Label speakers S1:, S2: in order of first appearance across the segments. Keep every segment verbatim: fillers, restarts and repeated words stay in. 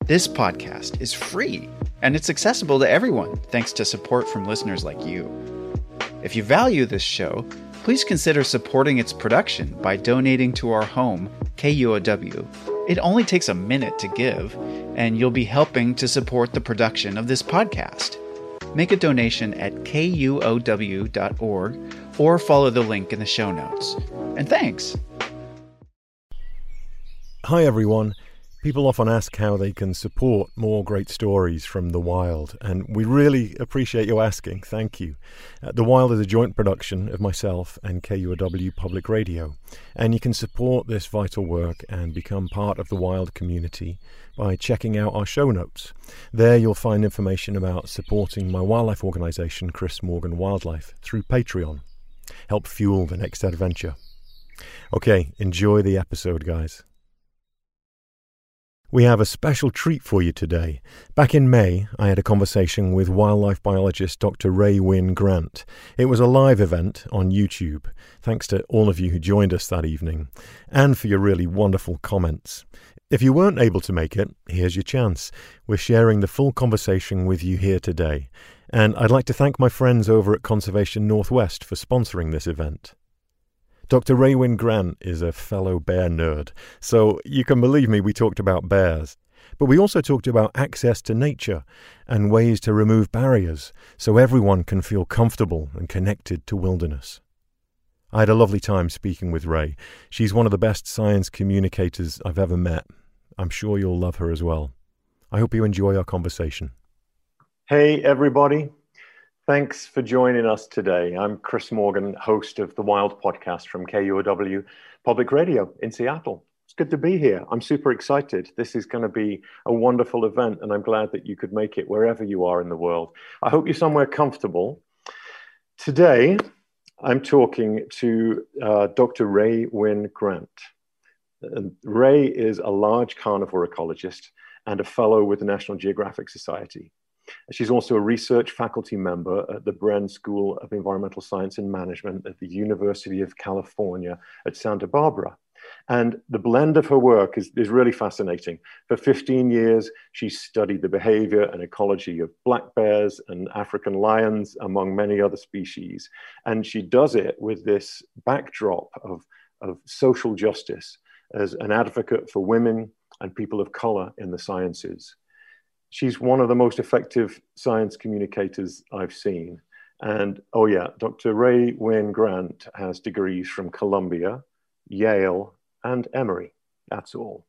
S1: This podcast is free, and it's accessible to everyone thanks to support from listeners like you. If you value this show, please consider supporting its production by donating to our home, K U O W. It only takes a minute to give, and you'll be helping to support the production of this podcast. Make a donation at K U O W dot org or follow the link in the show notes. And thanks!
S2: Hi everyone. People often ask how they can support more great stories from The Wild, and we really appreciate you asking. Thank you. Uh, The Wild is a joint production of myself and K U O W Public Radio, and you can support this vital work and become part of the Wild community by checking out our show notes. There you'll find information about supporting my wildlife organisation, Chris Morgan Wildlife, through Patreon. Help fuel the next adventure. Okay, enjoy the episode, guys. We have a special treat for you today. Back in May, I had a conversation with wildlife biologist Doctor Ray Wynne Grant. It was a live event on YouTube. Thanks to all of you who joined us that evening, and for your really wonderful comments. If you weren't able to make it, here's your chance. We're sharing the full conversation with you here today. And I'd like to thank my friends over at Conservation Northwest for sponsoring this event. Doctor Ray Wynne Grant is a fellow bear nerd, so you can believe me, we talked about bears. But we also talked about access to nature and ways to remove barriers so everyone can feel comfortable and connected to wilderness. I had a lovely time speaking with Ray. She's one of the best science communicators I've ever met. I'm sure you'll love her as well. I hope you enjoy our conversation.
S3: Hey, everybody. Thanks for joining us today. I'm Chris Morgan, host of the Wild podcast from K U O W Public Radio in Seattle. It's good to be here. I'm super excited. This is going to be a wonderful event, and I'm glad that you could make it wherever you are in the world. I hope you're somewhere comfortable. Today, I'm talking to uh, Doctor Ray Wynne Grant. And Ray is a large carnivore ecologist and a fellow with the National Geographic Society. She's also a research faculty member at the Bren School of Environmental Science and Management at the University of California at Santa Barbara. And the blend of her work is, is really fascinating. For fifteen years, she's studied the behavior and ecology of black bears and African lions, among many other species. And she does it with this backdrop of, of social justice as an advocate for women and people of color in the sciences. She's one of the most effective science communicators I've seen. And, oh yeah, Doctor Ray Wynne Grant has degrees from Columbia, Yale, and Emory. That's all.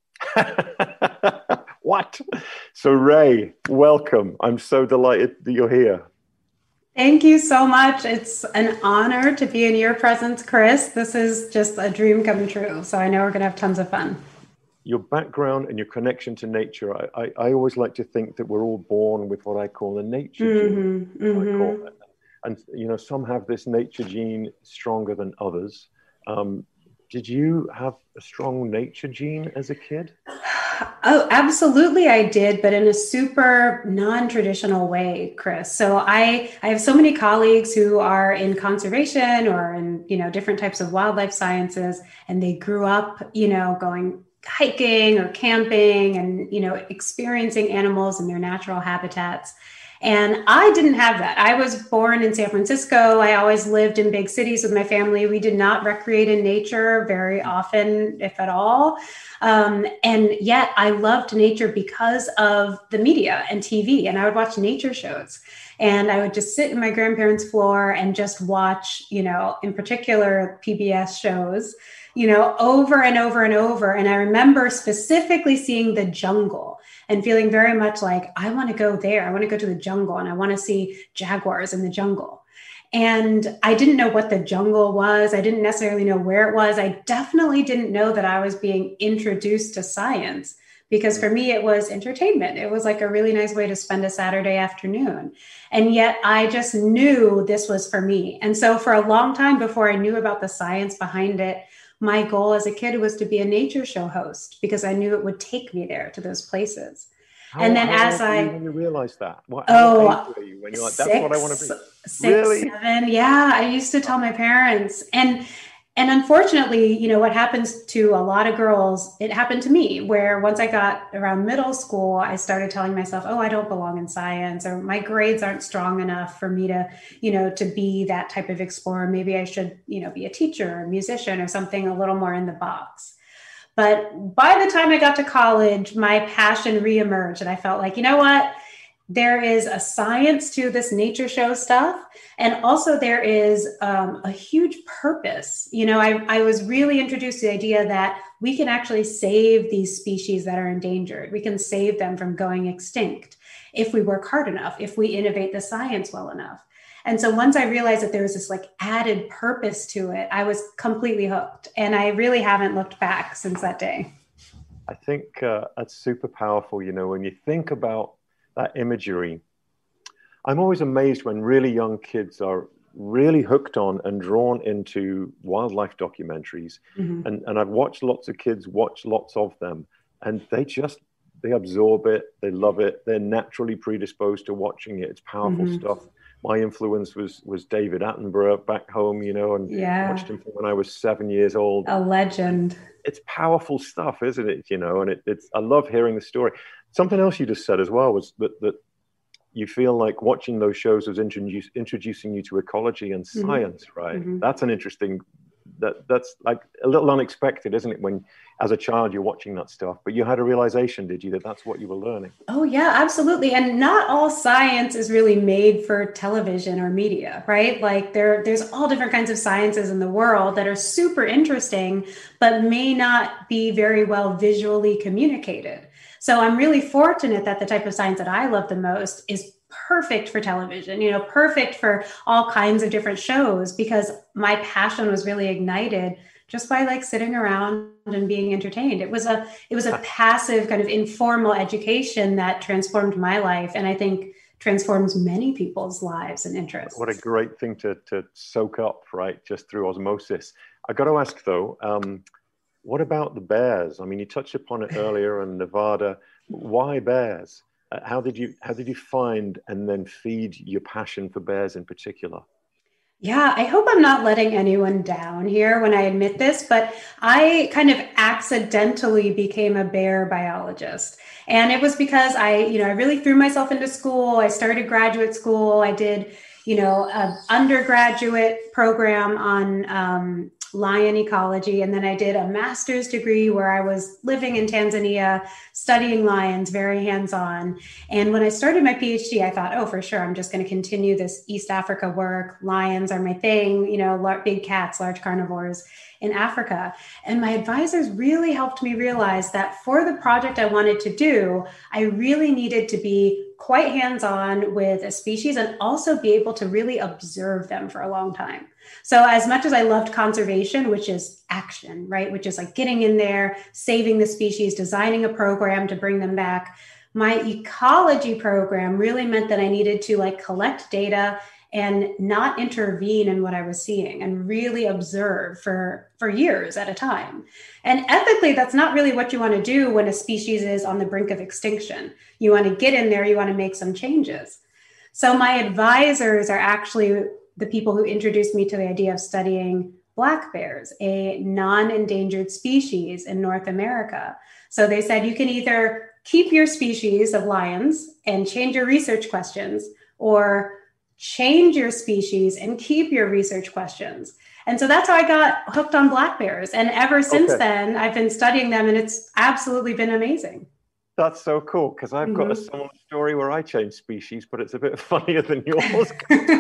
S3: What? So Ray, welcome. I'm so delighted that you're here.
S4: Thank you so much. It's an honor to be in your presence, Chris. This is just a dream come true. So I know we're going to have tons of fun.
S3: Your background and your connection to nature, I, I, I always like to think that we're all born with what I call a nature
S4: mm-hmm,
S3: gene.
S4: Mm-hmm.
S3: I call it. And, you know, some have this nature gene stronger than others. Um, did you have a strong nature gene as a kid?
S4: Oh, absolutely I did, but in a super non-traditional way, Chris. So I, I have so many colleagues who are in conservation or in, you know, different types of wildlife sciences, and they grew up, you know, going hiking or camping and, you know, experiencing animals in their natural habitats. And I didn't have that. I was born in San Francisco. I always lived in big cities with my family. We did not recreate in nature very often, if at all. Um, and yet I loved nature because of the media and T V. And I would watch nature shows. And I would just sit in my grandparents' floor and just watch, you know, in particular P B S shows, you know, over and over and over. And I remember specifically seeing The Jungle and feeling very much like, I want to go there. I want to go to the jungle and I want to see jaguars in the jungle. And I didn't know what the jungle was. I didn't necessarily know where it was. I definitely didn't know that I was being introduced to science, because for me, it was entertainment. It was like a really nice way to spend a Saturday afternoon. And yet I just knew this was for me. And so for a long time before I knew about the science behind it, my goal as a kid was to be a nature show host, because I knew it would take me there to those places.
S3: How,
S4: and then
S3: how
S4: as
S3: old were
S4: I,
S3: you when you realized that, what,
S4: oh,
S3: how age were you when you're like, that's
S4: six,
S3: what I want to be?
S4: Six,
S3: Really?
S4: seven. Yeah. I used to tell my parents, and And unfortunately, you know, what happens to a lot of girls, it happened to me, where once I got around middle school, I started telling myself, oh, I don't belong in science, or my grades aren't strong enough for me to, you know, to be that type of explorer. Maybe I should, you know, be a teacher or a musician or something a little more in the box. But by the time I got to college, my passion reemerged, and I felt like, you know what? There is a science to this nature show stuff. And also there is um, a huge purpose. You know, I, I was really introduced to the idea that we can actually save these species that are endangered. We can save them from going extinct if we work hard enough, if we innovate the science well enough. And so once I realized that there was this like added purpose to it, I was completely hooked. And I really haven't looked back since that day.
S3: I think uh, that's super powerful. You know, when you think about that imagery, I'm always amazed when really young kids are really hooked on and drawn into wildlife documentaries. Mm-hmm. And, and I've watched lots of kids watch lots of them, and they just, they absorb it, they love it, they're naturally predisposed to watching it. It's powerful mm-hmm. stuff. My influence was was David Attenborough back home, you know, and yeah. watched him from when I was seven years old.
S4: A legend.
S3: It's powerful stuff, isn't it? You know, and it, it's, I love hearing the story. Something else you just said as well was that, that you feel like watching those shows was introduce, introducing you to ecology and mm-hmm. science, right? Mm-hmm. That's an interesting, that that's like a little unexpected, isn't it? When as a child you're watching that stuff, but you had a realization, did you, that that's what you were learning?
S4: Oh yeah, absolutely. And not all science is really made for television or media, right? Like there, there's all different kinds of sciences in the world that are super interesting, but may not be very well visually communicated. So I'm really fortunate that the type of science that I love the most is perfect for television, you know, perfect for all kinds of different shows, because my passion was really ignited just by like sitting around and being entertained. It was a, it was a passive kind of informal education that transformed my life. And I think transforms many people's lives and interests.
S3: What a great thing to, to soak up, right? Just through osmosis. I got to ask though, um, what about the bears? I mean, you touched upon it earlier in Nevada. Why bears? Uh, how did you how did you find and then feed your passion for bears in particular?
S4: Yeah, I hope I'm not letting anyone down here when I admit this, but I kind of accidentally became a bear biologist. And it was because I, you know, I really threw myself into school. I started graduate school. I did, you know, an undergraduate program on um, lion ecology. And then I did a master's degree where I was living in Tanzania, studying lions, very hands-on. And when I started my PhD, I thought, oh, for sure, I'm just going to continue this East Africa work. Lions are my thing, you know, big cats, large carnivores in Africa. And my advisors really helped me realize that for the project I wanted to do, I really needed to be quite hands-on with a species and also be able to really observe them for a long time. So as much as I loved conservation, which is action, right? Which is like getting in there, saving the species, designing a program to bring them back. My ecology program really meant that I needed to like collect data and not intervene in what I was seeing and really observe for, for years at a time. And ethically, that's not really what you want to do when a species is on the brink of extinction. You want to get in there, you want to make some changes. So my advisors are actually the people who introduced me to the idea of studying black bears, a non-endangered species in North America. So they said, you can either keep your species of lions and change your research questions, or change your species and keep your research questions. And so that's how I got hooked on black bears. And ever since okay. then, I've been studying them, and it's absolutely been amazing.
S3: That's so cool, because I've mm-hmm. got a similar story where I changed species, but it's a bit funnier than yours.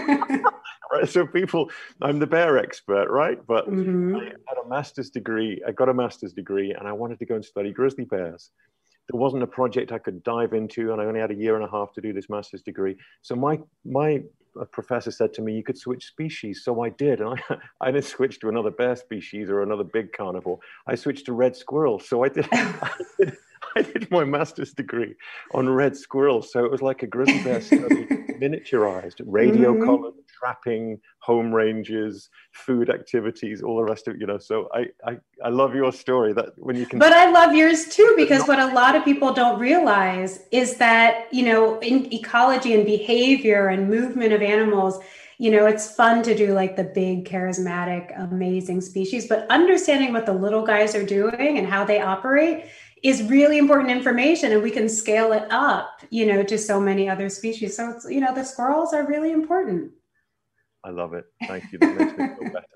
S3: Right, so people, I'm the bear expert, right? But mm-hmm. I had a master's degree, I got a master's degree, and I wanted to go and study grizzly bears. There wasn't a project I could dive into, and I only had a year and a half to do this master's degree. So my my professor said to me, you could switch species. So I did, and I, I didn't switch to another bear species or another big carnivore. I switched to red squirrel. So I did, I did, I did my master's degree on red squirrels. So it was like a grizzly bear study, miniaturized, radio mm-hmm. column, trapping, home ranges, food activities, all the rest of it, you know. So I, I, I love your story that when you can.
S4: But I love yours too, because what a lot of people don't realize is that, you know, in ecology and behavior and movement of animals, you know, it's fun to do like the big, charismatic, amazing species, but understanding what the little guys are doing and how they operate is really important information, and we can scale it up, you know, to so many other species. So it's, you know, the squirrels are really important.
S3: I love it. Thank you. That makes me feel better.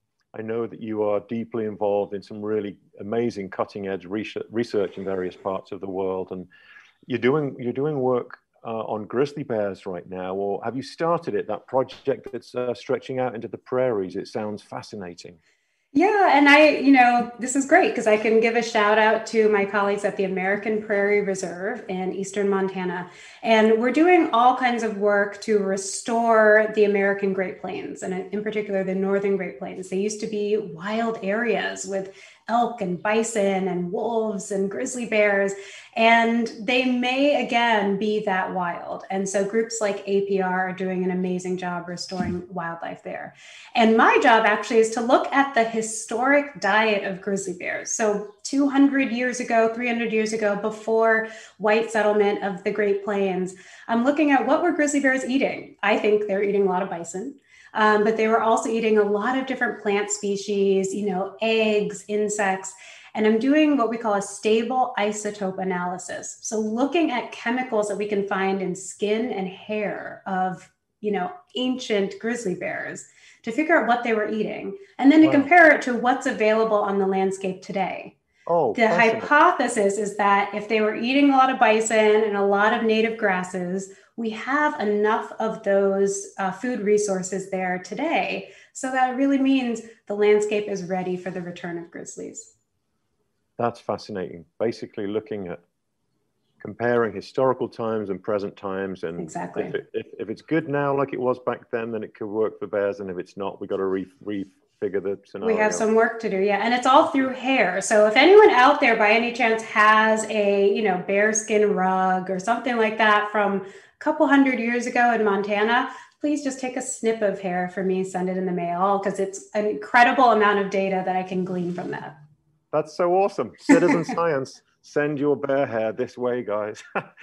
S3: I know that you are deeply involved in some really amazing cutting edge research in various parts of the world, and you're doing you're doing work uh, on grizzly bears right now, or have you started it, that project that's uh, stretching out into the prairies? It sounds fascinating.
S4: Yeah, and I, you know, this is great because I can give a shout out to my colleagues at the American Prairie Reserve in eastern Montana. And we're doing all kinds of work to restore the American Great Plains, and in particular, the Northern Great Plains. They used to be wild areas with elk and bison and wolves and grizzly bears, and they may again be that wild. And so groups like A P R are doing an amazing job restoring wildlife there. And my job actually is to look at the historic diet of grizzly bears. So two hundred years ago, three hundred years ago, before white settlement of the Great Plains, I'm looking at what were grizzly bears eating. I think they're eating a lot of bison. Um, but they were also eating a lot of different plant species, you know, eggs, insects. And I'm doing what we call a stable isotope analysis. So looking at chemicals that we can find in skin and hair of, you know, ancient grizzly bears to figure out what they were eating, and then to wow. compare it to what's available on the landscape today.
S3: Oh,
S4: the hypothesis is that if they were eating a lot of bison and a lot of native grasses, we have enough of those uh, food resources there today. So that really means the landscape is ready for the return of grizzlies.
S3: That's fascinating. Basically looking at comparing historical times and present times. And
S4: exactly.
S3: if, it, if, if it's good now, like it was back then, then it could work for bears. And if it's not, we got to re, refigure the scenario.
S4: We have some work to do. Yeah. And it's all through hair. So if anyone out there by any chance has a, you know, bear skin rug or something like that from a couple hundred years ago in Montana, please just take a snip of hair for me, send it in the mail, because it's an incredible amount of data that I can glean from that.
S3: That's so awesome. Citizen science. Send your bear hair this way, guys.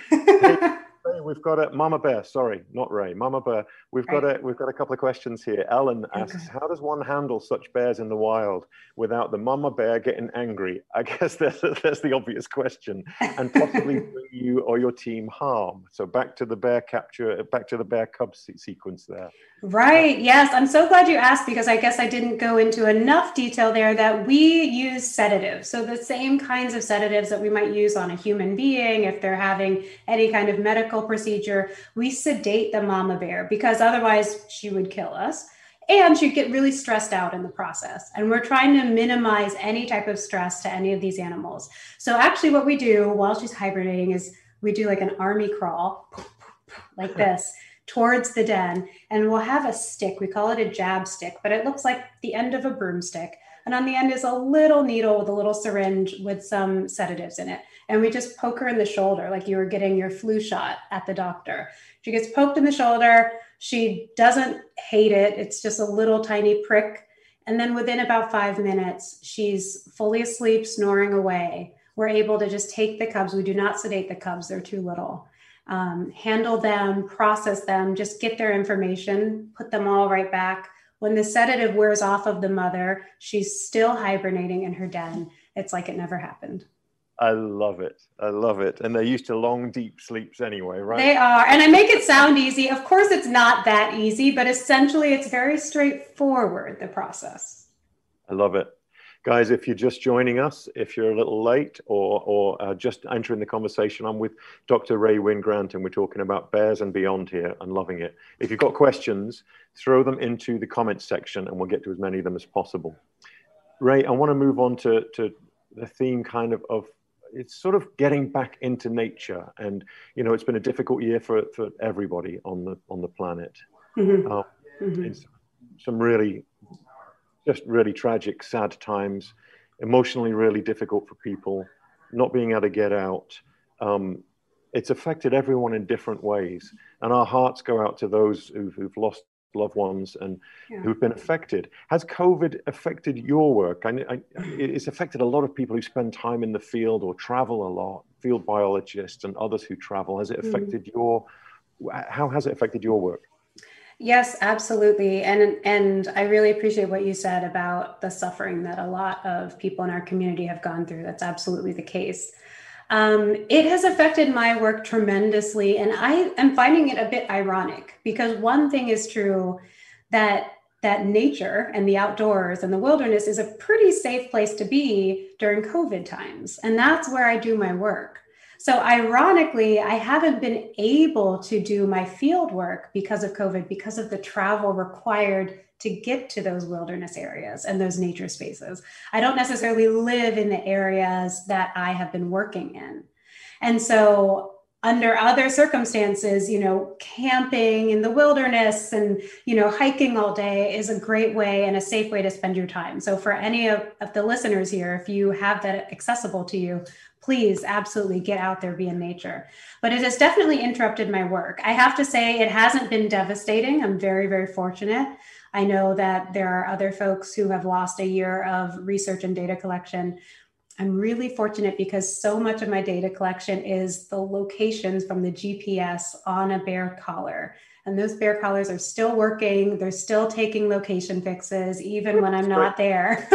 S3: hey, we've got a Mama Bear. Sorry, not Ray. Mama Bear. We've got right. a we've got a couple of questions here. Ellen asks, okay. How does one handle such bears in the wild without the mama bear getting angry? I guess that's that's the obvious question, and possibly bring you or your team harm. So back to the bear capture, back to the bear cub se- sequence there.
S4: Right. Yes. I'm so glad you asked, because I guess I didn't go into enough detail there that we use sedatives. So the same kinds of sedatives that we might use on a human being if they're having any kind of medical procedure, we sedate the mama bear, because otherwise she would kill us and she'd get really stressed out in the process. And we're trying to minimize any type of stress to any of these animals. So actually what we do while she's hibernating is we do like an army crawl like this towards the den, and we'll have a stick. We call it a jab stick, but it looks like the end of a broomstick. And on the end is a little needle with a little syringe with some sedatives in it. And we just poke her in the shoulder like you were getting your flu shot at the doctor. She gets poked in the shoulder. She doesn't hate it. It's just a little tiny prick. And then within about five minutes, she's fully asleep, snoring away. We're able to just take the cubs. We do not sedate the cubs. They're too little. Um, handle them, process them, just get their information, put them all right back. When the sedative wears off of the mother, she's still hibernating in her den. It's like it never happened.
S3: I love it. I love it. And they're used to long, deep sleeps anyway, right?
S4: They are. And I make it sound easy. Of course, it's not that easy, but essentially it's very straightforward, the process.
S3: I love it. Guys, if you're just joining us, if you're a little late or, or uh, just entering the conversation, I'm with Doctor Ray Winn Grant, and we're talking about bears and beyond here and loving it. If you've got questions, throw them into the comments section and we'll get to as many of them as possible. Ray, I want to move on to, to the theme kind of, of it's sort of getting back into nature. And, you know, it's been a difficult year for, for everybody on the, on the planet. Mm-hmm. Um, mm-hmm. It's some really... just really tragic, sad times, emotionally really difficult for people, not being able to get out. Um, it's affected everyone in different ways. And our hearts go out to those who've, who've lost loved ones and yeah. who've been affected. Has COVID affected your work? I, I, it's affected a lot of people who spend time in the field or travel a lot, field biologists and others who travel. Has it affected mm-hmm. your, how has it affected your work?
S4: Yes, absolutely. And and I really appreciate what you said about the suffering that a lot of people in our community have gone through. That's absolutely the case. Um, it has affected my work tremendously, and I am finding it a bit ironic because one thing is true, that that nature and the outdoors and the wilderness is a pretty safe place to be during COVID times, and that's where I do my work. So ironically, I haven't been able to do my field work because of COVID, because of the travel required to get to those wilderness areas and those nature spaces. I don't necessarily live in the areas that I have been working in. And so under other circumstances, you know, camping in the wilderness and, you know, hiking all day is a great way and a safe way to spend your time. So for any of, of the listeners here, if you have that accessible to you, please absolutely get out there, be in nature. But it has definitely interrupted my work. I have to say it hasn't been devastating. I'm very, very fortunate. I know that there are other folks who have lost a year of research and data collection. I'm really fortunate because so much of my data collection is the locations from the G P S on a bear collar. And those bear collars are still working. They're still taking location fixes, even when I'm not there.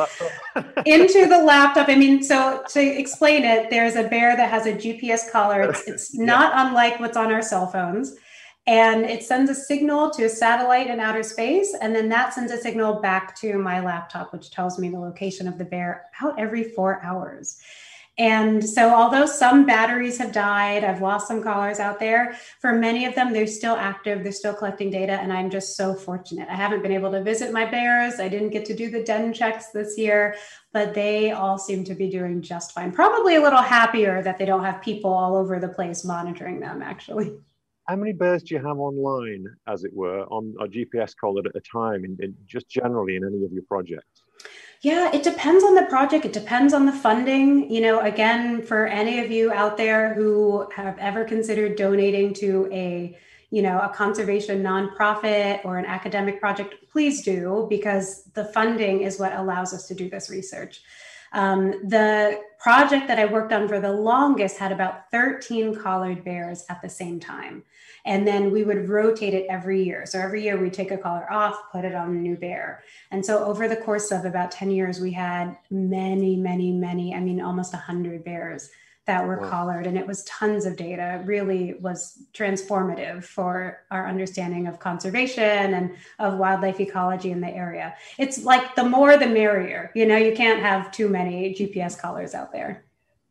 S4: Into the laptop. I mean, so to explain it, there's a bear that has a G P S collar. It's, it's not yeah. unlike what's on our cell phones. And it sends a signal to a satellite in outer space. And then that sends a signal back to my laptop, which tells me the location of the bear about every four hours. And so although some batteries have died, I've lost some collars out there, for many of them, they're still active, they're still collecting data, and I'm just so fortunate. I haven't been able to visit my bears. I didn't get to do the den checks this year, but they all seem to be doing just fine. Probably a little happier that they don't have people all over the place monitoring them, actually.
S3: How many bears do you have online, as it were, on a G P S collar at a time, in, in just generally in any of your projects?
S4: Yeah, it depends on the project. It depends on the funding. You know, again, for any of you out there who have ever considered donating to a, you know, a conservation nonprofit or an academic project, please do, because the funding is what allows us to do this research. Um, the project that I worked on for the longest had about thirteen collared bears at the same time. And then we would rotate it every year. So every year we take a collar off, put it on a new bear. And so over the course of about ten years, we had many, many, many, I mean, almost one hundred bears that were wow. collared. And it was tons of data. It really was transformative for our understanding of conservation and of wildlife ecology in the area. It's like the more the merrier. You know, you can't have too many G P S collars out there.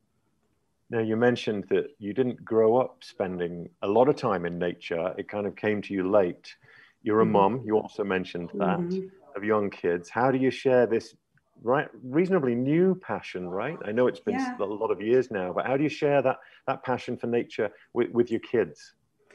S3: Now, you mentioned that you didn't grow up spending a lot of time in nature. It kind of came to you late. You're a mm-hmm. mom. You also mentioned that mm-hmm. of young kids. How do you share this right, reasonably new passion, right? I know it's been yeah. a lot of years now, but how do you share that that passion for nature with, with your kids?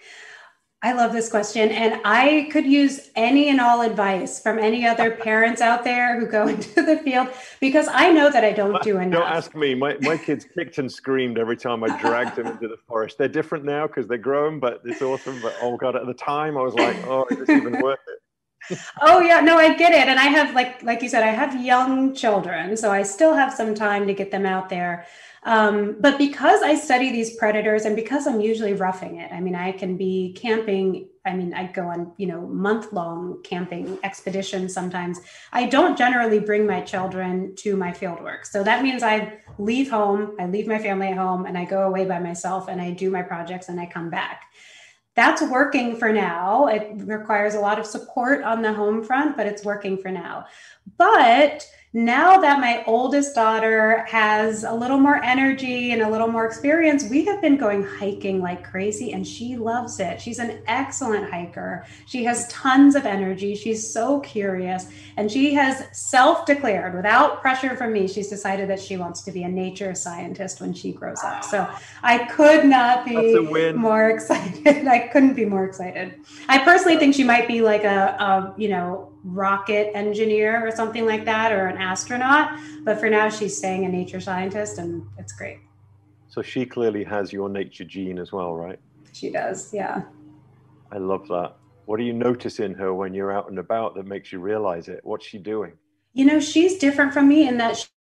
S4: I love this question. And I could use any and all advice from any other parents out there who go into the field, because I know that I don't do enough.
S3: Don't ask me. My, my kids kicked and screamed every time I dragged them into the forest. They're different now because they're grown, but it's awesome. But oh God, at the time I was like, oh, is this even worth it?
S4: Oh yeah, no, I get it. And I have, like, like you said, I have young children, so I still have some time to get them out there. Um, but because I study these predators and because I'm usually roughing it, I mean, I can be camping. I mean, I go on, you know, month long camping expeditions sometimes. I don't generally bring my children to my field work. So that means I leave home, I leave my family at home, and I go away by myself and I do my projects and I come back. That's working for now. It requires a lot of support on the home front, but it's working for now. But now that my oldest daughter has a little more energy and a little more experience, we have been going hiking like crazy, and she loves it. She's an excellent hiker. She has tons of energy. She's so curious, and she has self-declared, without pressure from me, she's decided that she wants to be a nature scientist when she grows up. So I could not be more excited. I couldn't be more excited. I personally think she might be like a, a you know, rocket engineer or something like that, or an astronaut, but for now she's staying a nature scientist, and it's great.
S3: So she clearly has your nature gene as well, right?
S4: She does, yeah.
S3: I love that. What do you notice in her when you're out and about that makes you realize it? What's she doing?
S4: You know, she's different from me in that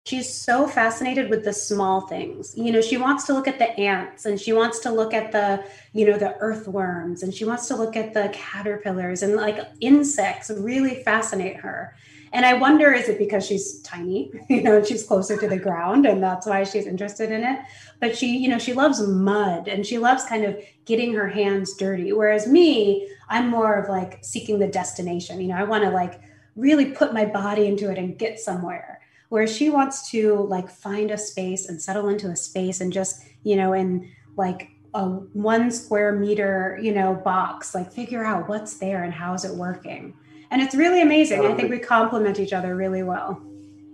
S4: she's so fascinated with the small things. You know, she wants to look at the ants, and she wants to look at the, you know, the earthworms, and she wants to look at the caterpillars, and like insects really fascinate her. And I wonder, is it because she's tiny, you know, and she's closer to the ground and that's why she's interested in it? But she, you know, she loves mud and she loves kind of getting her hands dirty. Whereas me, I'm more of like seeking the destination. You know, I want to like really put my body into it and get somewhere. Whereas she wants to like find a space and settle into a space and just, you know, in like a one square meter, you know, box, like figure out what's there and how's it working. And it's really amazing. I think we complement each other really well.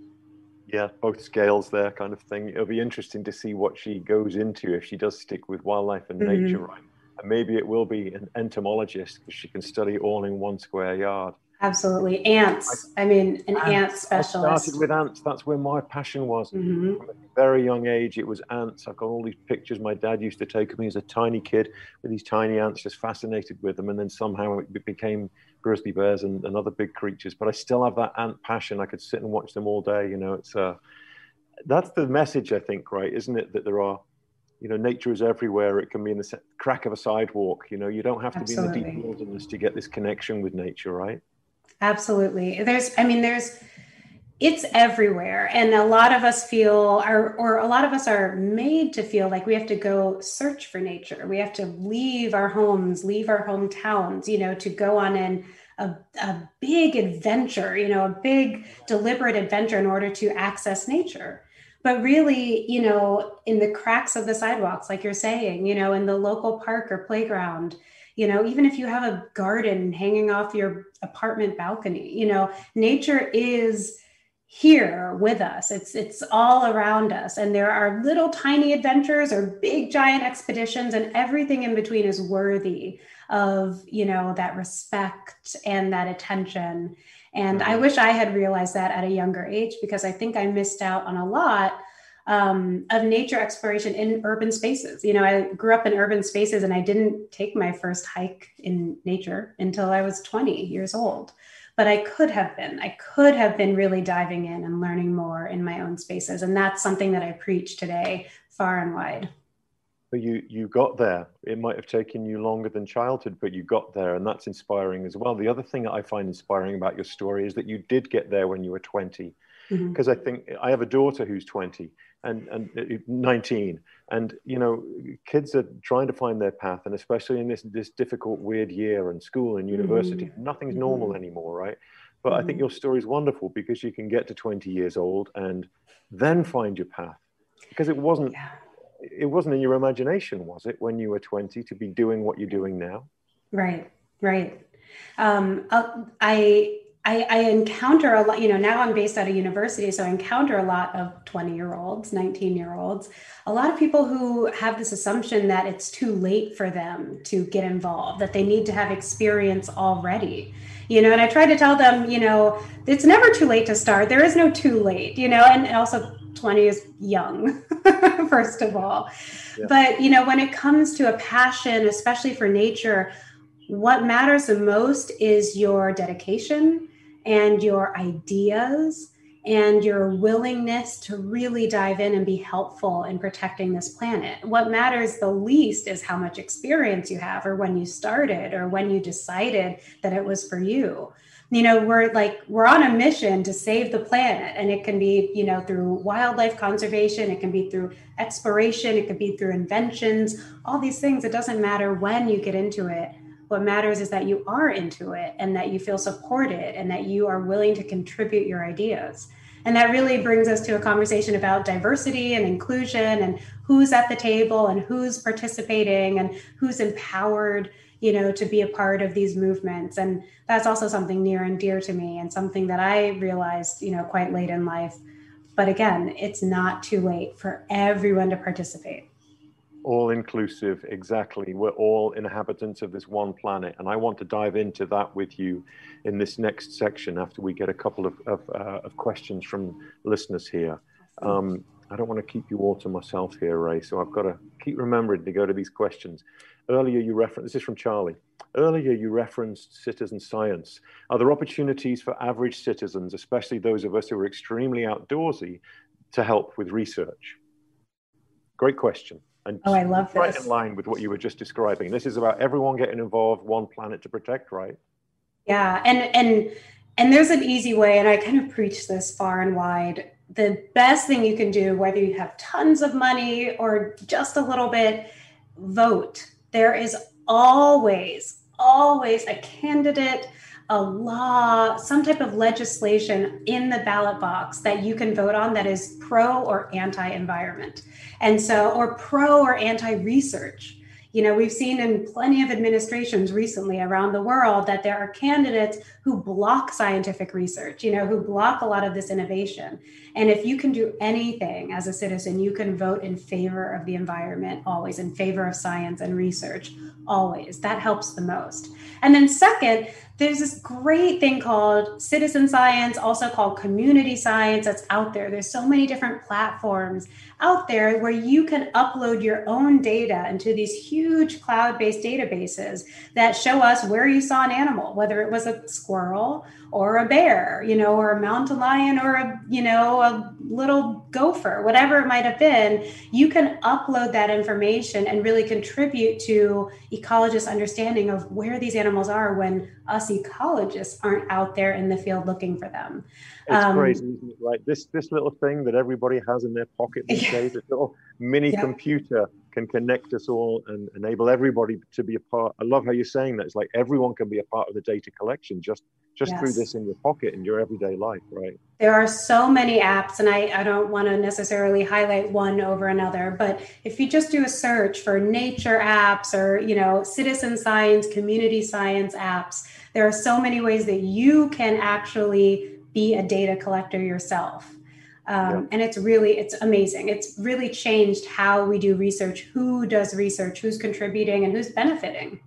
S3: Yeah, both scales there kind of thing. It'll be interesting to see what she goes into if she does stick with wildlife and mm-hmm. nature, right? And maybe it will be an entomologist because she can study all in one square yard.
S4: Absolutely. Ants. I, I mean, an ants, ant specialist.
S3: I started with ants. That's where my passion was. Mm-hmm. From a very young age, it was ants. I've got all these pictures my dad used to take of me as a tiny kid with these tiny ants, just fascinated with them. And then somehow it became grizzly bears and, and other big creatures. But I still have that ant passion. I could sit and watch them all day. You know, it's uh, that's the message, I think, right? Isn't it? That there are, you know, nature is everywhere. It can be in the crack of a sidewalk. You know, you don't have to Absolutely. Be in the deep wilderness to get this connection with nature, right?
S4: Absolutely. There's, I mean, there's, it's everywhere. And a lot of us feel, or, or a lot of us are made to feel like we have to go search for nature. We have to leave our homes, leave our hometowns, you know, to go on an, a, a big adventure, you know, a big deliberate adventure in order to access nature. But really, you know, in the cracks of the sidewalks, like you're saying, you know, in the local park or playground, you know, even if you have a garden hanging off your apartment balcony, you know, nature is here with us. It's it's all around us. And there are little tiny adventures or big giant expeditions, and everything in between is worthy of, you know, that respect and that attention. And I wish I had realized that at a younger age, because I think I missed out on a lot Um, of nature exploration in urban spaces. You know, I grew up in urban spaces and I didn't take my first hike in nature until I was twenty years old. But I could have been, I could have been really diving in and learning more in my own spaces. And that's something that I preach today, far and wide.
S3: But you, you got there. It might have taken you longer than childhood, but you got there, and that's inspiring as well. The other thing that I find inspiring about your story is that you did get there when you were twenty. Because mm-hmm. I think I have a daughter who's twenty and, and nineteen, and you know, kids are trying to find their path, and especially in this this difficult, weird year in school and university, mm-hmm. nothing's mm-hmm. normal anymore, right? But mm-hmm. I think your story is wonderful because you can get to twenty years old and then find your path, because it wasn't yeah. it wasn't in your imagination, was it, when you were twenty, to be doing what you're doing now?
S4: Right, right. Um, I. I, I encounter a lot, you know, now I'm based at a university, so I encounter a lot of twenty year olds, nineteen year olds, a lot of people who have this assumption that it's too late for them to get involved, that they need to have experience already, you know, and I try to tell them, you know, it's never too late to start. There is no too late, you know, and also twenty is young, first of all. Yeah. But, you know, when it comes to a passion, especially for nature, what matters the most is your dedication and your ideas and your willingness to really dive in and be helpful in protecting this planet. What matters the least is how much experience you have, or when you started, or when you decided that it was for you. You know, we're like, we're on a mission to save the planet, and it can be, you know, through wildlife conservation, it can be through exploration, it could be through inventions, all these things. It doesn't matter when you get into it. What matters is that you are into it and that you feel supported and that you are willing to contribute your ideas. And that really brings us to a conversation about diversity and inclusion and who's at the table and who's participating and who's empowered, you know, to be a part of these movements. And that's also something near and dear to me, and something that I realized, you know, quite late in life. But again, it's not too late for everyone to participate.
S3: All inclusive, exactly. We're all inhabitants of this one planet. And I want to dive into that with you in this next section after we get a couple of, of, uh, of questions from listeners here. Um, I don't want to keep you all to myself here, Ray, so I've got to keep remembering to go to these questions. Earlier you referenced, this is from Charlie. Earlier you referenced citizen science. Are there opportunities for average citizens, especially those of us who are extremely outdoorsy, to help with research? Great question. And
S4: oh, I love
S3: right
S4: this.
S3: in line with what you were just describing. This is about everyone getting involved, one planet to protect, right?
S4: Yeah, and and and there's an easy way, and I kind of preach this far and wide. The best thing you can do, whether you have tons of money or just a little bit, vote. There is always, always a candidate, a law, some type of legislation in the ballot box that you can vote on that is pro or anti-environment. And so, or pro or anti-research. You know, we've seen in plenty of administrations recently around the world that there are candidates who block scientific research, you know, who block a lot of this innovation. And if you can do anything as a citizen, you can vote in favor of the environment, always in favor of science and research, always. That helps the most. And then second, there's this great thing called citizen science, also called community science, that's out there. There's so many different platforms out there where you can upload your own data into these huge cloud-based databases that show us where you saw an animal, whether it was a squirrel or a bear, you know, or a mountain lion or a, you know, a little gopher, whatever it might have been. You can upload that information and really contribute to ecologists' understanding of where these animals are when us ecologists aren't out there in the field looking for them.
S3: It's
S4: um,
S3: crazy, isn't it? Right? This this little thing that everybody has in their pocket these
S4: Yeah.
S3: days, this little mini
S4: Yeah.
S3: computer can connect us all and enable everybody to be a part. I love how you're saying that. It's like everyone can be a part of the data collection just just
S4: Yes.
S3: through this in your pocket in your everyday life, right?
S4: There are so many apps, and I, I don't want to necessarily highlight one over another, but if you just do a search for nature apps or, you know, citizen science, community science apps, there are so many ways that you can actually be a data collector yourself. Um,
S3: Yeah.
S4: And it's really, it's amazing. It's really changed how we do research, who does research, who's contributing, and who's benefiting.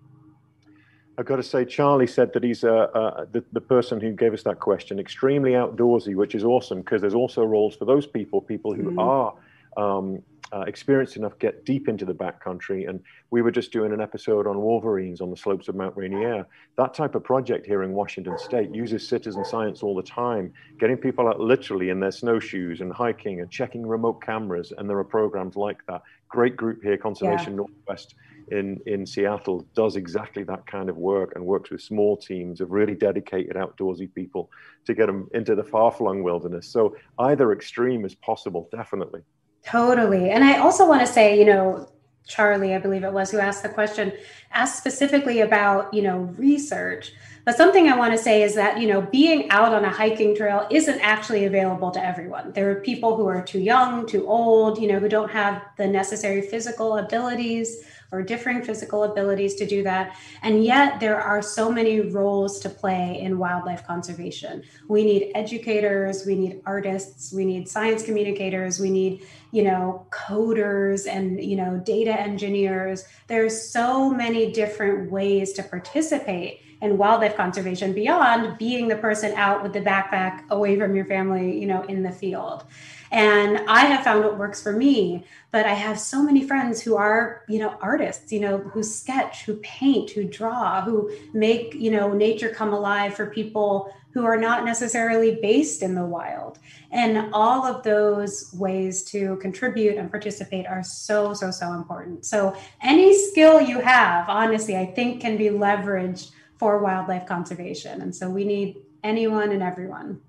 S3: I've got to say, Charlie said that he's uh, uh, the, the person who gave us that question, extremely outdoorsy, which is awesome because there's also roles for those people, people who
S4: Mm-hmm.
S3: are um, uh, experienced enough to get deep into the backcountry. And we were just doing an episode on wolverines on the slopes of Mount Rainier. That type of project here in Washington State uses citizen science all the time, getting people out literally in their snowshoes and hiking and checking remote cameras. And there are programs like that. Great group here, Conservation
S4: Yeah.
S3: Northwest in, in Seattle, does exactly that kind of work and works with small teams of really dedicated outdoorsy people to get them into the far-flung wilderness. So either extreme is possible, definitely.
S4: Totally. And I also want to say, you know, Charlie, I believe it was, who asked the question, asked specifically about, you know, research. But something I want to say is that, you know, being out on a hiking trail isn't actually available to everyone. There are people who are too young, too old, you know, who don't have the necessary physical abilities or differing physical abilities to do that. And yet there are so many roles to play in wildlife conservation. We need educators, we need artists, we need science communicators, we need, you know, coders and, you know, data engineers. There's so many different ways to participate in wildlife conservation beyond being the person out with the backpack away from your family, you know, in the field. And I have found what works for me, but I have so many friends who are, you know, artists, you know, who sketch, who paint, who draw, who make, you know, nature come alive for people who are not necessarily based in the wild. And all of those ways to contribute and participate are so, so, so important. So any skill you have, honestly, I think can be leveraged for wildlife conservation. And so we need anyone and everyone.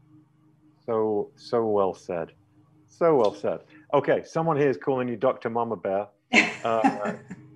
S3: So, so well said. So well said. Okay, someone here is calling you Doctor Mama Bear. Uh,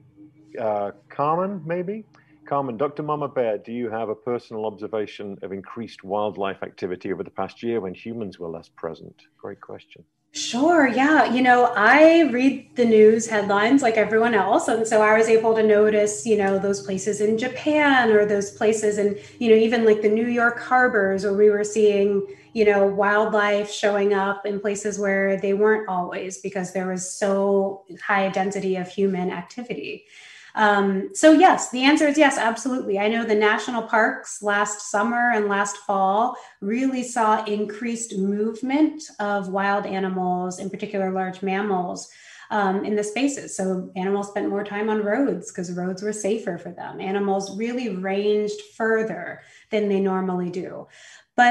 S3: uh, Carmen, maybe? Carmen, Doctor Mama Bear, do you have a personal observation of increased wildlife activity over the past year when humans were less present? Great question.
S4: Sure. Yeah. You know, I read the news headlines like everyone else. And so I was able to notice, you know, those places in Japan or those places in, you know, even like the New York harbors where we were seeing, you know, wildlife showing up in places where they weren't always because there was so high a density of human activity. Um, so yes, the answer is yes, absolutely. I know the national parks last summer and last fall really saw increased movement of wild animals, in particular large mammals, um, in the spaces. So animals spent more time on roads because roads were safer for them. Animals really ranged further than they normally do. But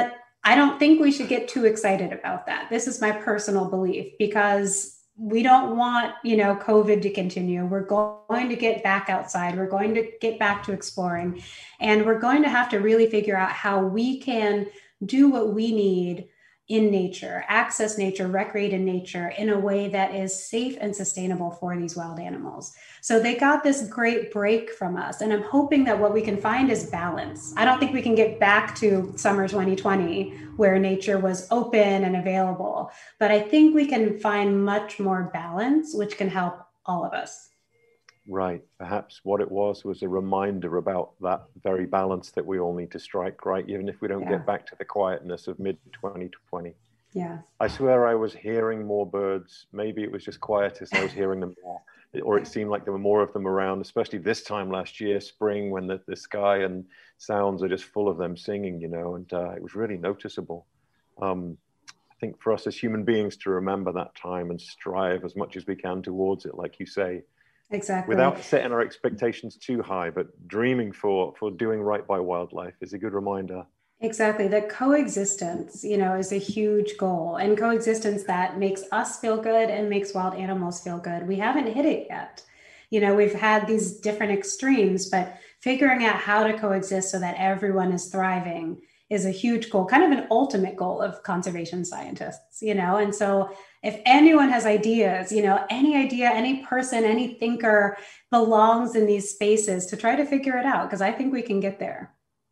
S4: I don't think we should get too excited about that. This is my personal belief, because we don't want, you know, COVID to continue. We're going to get back outside. We're going to get back to exploring, and we're going to have to really figure out how we can do what we need in nature, access nature, recreate in nature in a way that is safe and sustainable for these wild animals. So they got this great break from us. And I'm hoping that what we can find is balance. I don't think we can get back to summer twenty twenty where nature was open and available, but I think we can find much more balance, which can help all of us.
S3: Right. Perhaps what it was was a reminder about that very balance that we all need to strike, right? Even if we don't yeah. get back to the quietness of mid twenty twenty.
S4: Yeah.
S3: I swear I was hearing more birds. Maybe it was just quieter, so I was hearing them more. Or it seemed like there were more of them around, especially this time last year, spring, when the, the sky and sounds are just full of them singing, you know, and uh, it was really noticeable. Um, I think for us as human beings to remember that time and strive as much as we can towards it, like you say.
S4: Exactly.
S3: Without setting our expectations too high, but dreaming for, for doing right by wildlife is a good reminder.
S4: Exactly. The coexistence, you know, is a huge goal, and coexistence that makes us feel good and makes wild animals feel good. We haven't hit it yet. You know, we've had these different extremes, but figuring out how to coexist so that everyone is thriving is a huge goal, kind of an ultimate goal of conservation scientists, you know? And so if anyone has ideas, you know, any idea, any person, any thinker belongs in these spaces to try to figure it out, because I think we can get there.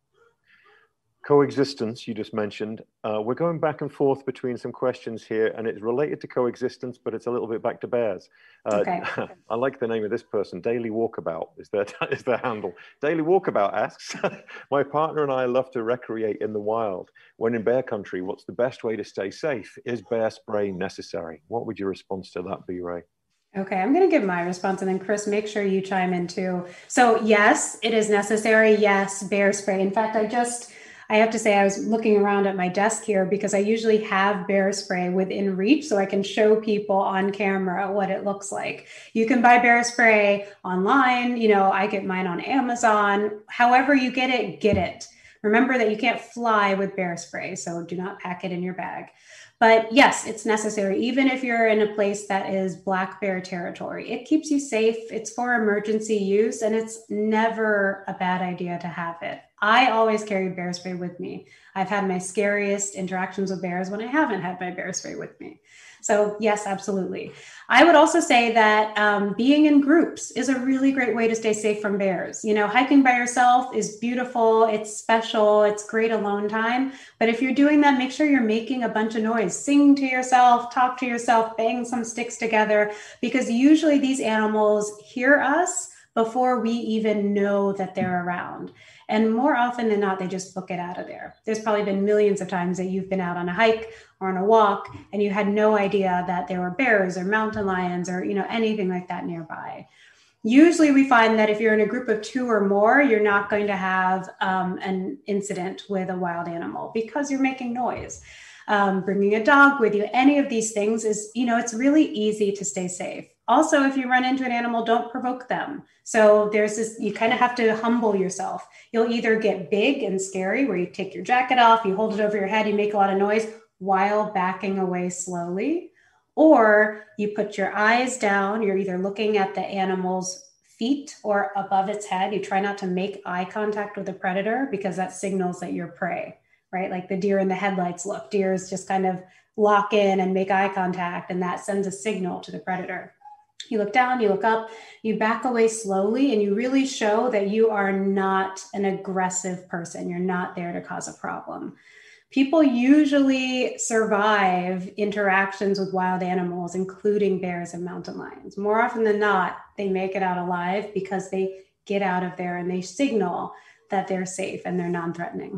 S3: Coexistence, you just mentioned. Uh, we're going back and forth between some questions here, and it's related to coexistence, but it's a little bit back to bears. Uh,
S4: okay.
S3: I like the name of this person. Daily Walkabout is their, is their handle. Daily Walkabout asks, my partner and I love to recreate in the wild. When in bear country, what's the best way to stay safe? Is bear spray necessary? What would your response to that be, Ray?
S4: Okay, I'm going to give my response, and then Chris, make sure you chime in too. So yes, it is necessary. Yes, bear spray. In fact, I just... I have to say, I was looking around at my desk here because I usually have bear spray within reach so I can show people on camera what it looks like. You can buy bear spray online. You know, I get mine on Amazon. However you get it, get it. Remember that you can't fly with bear spray, so do not pack it in your bag. But yes, it's necessary, even if you're in a place that is black bear territory. It keeps you safe. It's for emergency use, and it's never a bad idea to have it. I always carry bear spray with me. I've had my scariest interactions with bears when I haven't had my bear spray with me. So yes, absolutely. I would also say that um, being in groups is a really great way to stay safe from bears. You know, hiking by yourself is beautiful. It's special. It's great alone time. But if you're doing that, make sure you're making a bunch of noise. Sing to yourself, talk to yourself, bang some sticks together, because usually these animals hear us before we even know that they're around. And more often than not, they just book it out of there. There's probably been millions of times that you've been out on a hike or on a walk and you had no idea that there were bears or mountain lions or, you know, anything like that nearby. Usually we find that if you're in a group of two or more, you're not going to have um, an incident with a wild animal because you're making noise. Um, bringing a dog with you, any of these things is, you know, it's really easy to stay safe. Also, if you run into an animal, don't provoke them. So there's this, you kind of have to humble yourself. You'll either get big and scary where you take your jacket off, you hold it over your head, you make a lot of noise while backing away slowly, or you put your eyes down, you're either looking at the animal's feet or above its head. You try not to make eye contact with the predator because that signals that you're prey, right? Like the deer in the headlights look, deers just kind of lock in and make eye contact, and that sends a signal to the predator. You look down, you look up, you back away slowly, and you really show that you are not an aggressive person. You're not there to cause a problem. People usually survive interactions with wild animals, including bears and mountain lions. More often than not, they make it out alive because they get out of there and they signal that they're safe and they're non-threatening.